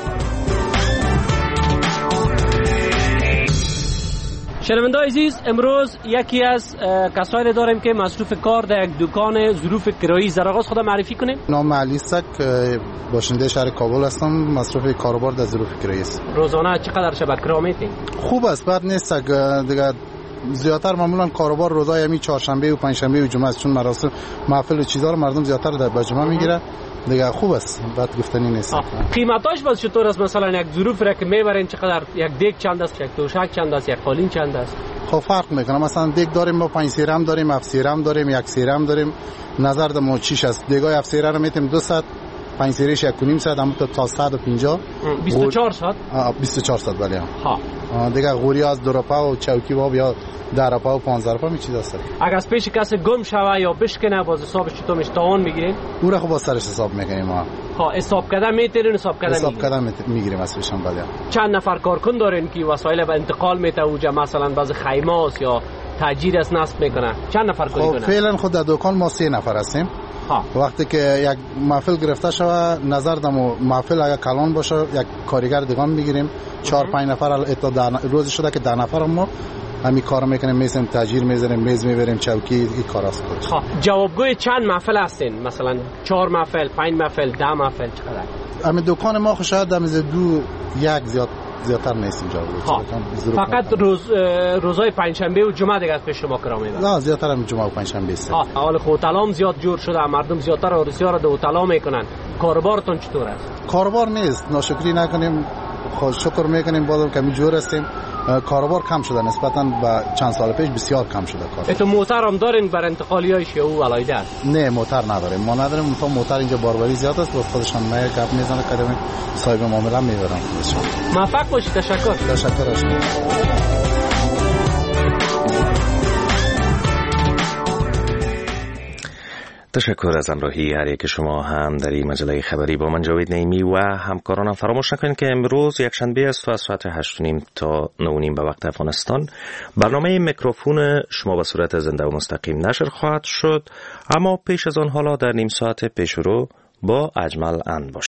Z: شنونده عزیز، امروز یکی از کسایی داریم که مصروف کار در یک دکان ظروف کرایی. زر آغاز خدا معرفی کنیم.
C: نام علی سک، باشنده شهر کابل هستم، مصروف کاروبار در ظروف کرایی است.
Z: روزانه چقدر شب کرا میتین؟
C: خوب است، بد نیست. دیگه زیاتر معمولا کاروبار روزای همین چهارشنبه و پنجشنبه و جمعه است، چون مراسم محفل و چیزا رو مردم زیاتر در جمعه میگیره دیگه خوب است، بعد گفتنی نیست.
Z: قیمتاش باز چطور است؟ مثلا یک ظروف را که میبرین چقدر، یک دیگ چند است، یک توشک چند است، یک قالین چند است؟
C: خب فرق میکنه. مثلا دیگ داریم ما پنج سیرم داریم، هفت سیرم داریم، یک سیرم داریم. نظر دم چیش است. دیگای هفت سیره رو میتیم دویست، پنج سیرش یک و نیم صد، اما تا صد و پنجاه.
Z: بیست و چهار صد؟
C: بیست و چهار صد بله.
Z: ها.
C: دیگه غوری از دو روپا و چوکی و یا ده روپا و پانزده روپا می چیز است.
Z: اگر از پیش کسی گم شوه یا بشکنه باز حسابش چطور میشه؟ تاوان میگیرین؟
C: او را خب با سرش حساب میکنیم ما.
Z: ها حساب کردن میتونین؟ حساب کردن
C: حساب کردن میگیریم از پیشم بله.
Z: چند نفر کارکن دارین که وسایل به انتقال میته اوجا؟ مثلا باز خیماس یا تاجیر از نصب میکنه؟ چند نفر کاری کنه؟
C: خب فعلا خود در دکان ما سه نفر هستیم. ها. وقتی که یک محفل گرفته شوه، نظر دمو محفل اگه کلان باشه یک کارگر دیگه میگیریم. چهار پنج نفر اتا روز شده که ده نفر ما همین کارو میکنیم، میسیم تاجیر میذاریم، میز میبریم، چوکی این کارا است.
Z: ها جوابگوی چند محفل هستین؟ مثلا چهار محفل، پنج محفل، ده محفل چقدر؟
C: همین دکان ما شاید در دو یک زیاد زیادتر نیستیم جواب.
Z: فقط روز روزهای پنجشنبه و جمعه دیگه پیش شما کرا میبرن؟
C: نه زیادتر هم جمعه و پنجشنبه است.
Z: ها حال هتلام زیاد جور شده، مردم زیادتر آرزویا رو دو هتل میکنن. کاروبارتون چطور است؟
C: کاروبار نیست، ناشکری نکنیم، خود شکر میکنیم، بازم کمی جور هستیم. کاروبار کم شده نسبتا به چند سال پیش، بسیار کم شده کار.
Z: تو موتر هم دارین بر انتقالیایش یا او علایده است؟
C: نه موتر نداریم، ما نداریم. تا موتر اینجا باروری زیاد است، باز خودشان نه گپ میزنه کردیم صاحب معامله میبرن خودشون.
Z: موفق باشید. تشکر.
C: تشکر از شما.
D: تشکر از همراهی هر یک شما هم در این مجله خبری. با من جاوید نعیمی و همکارانم فراموش نکنید که امروز یک شنبه است و از ساعت هشت و نیم تا نه و نیم به وقت افغانستان برنامه میکروفون شما به صورت زنده و مستقیم نشر خواهد شد. اما پیش از آن حالا در نیم ساعت پیش رو با اجمل اند باشید.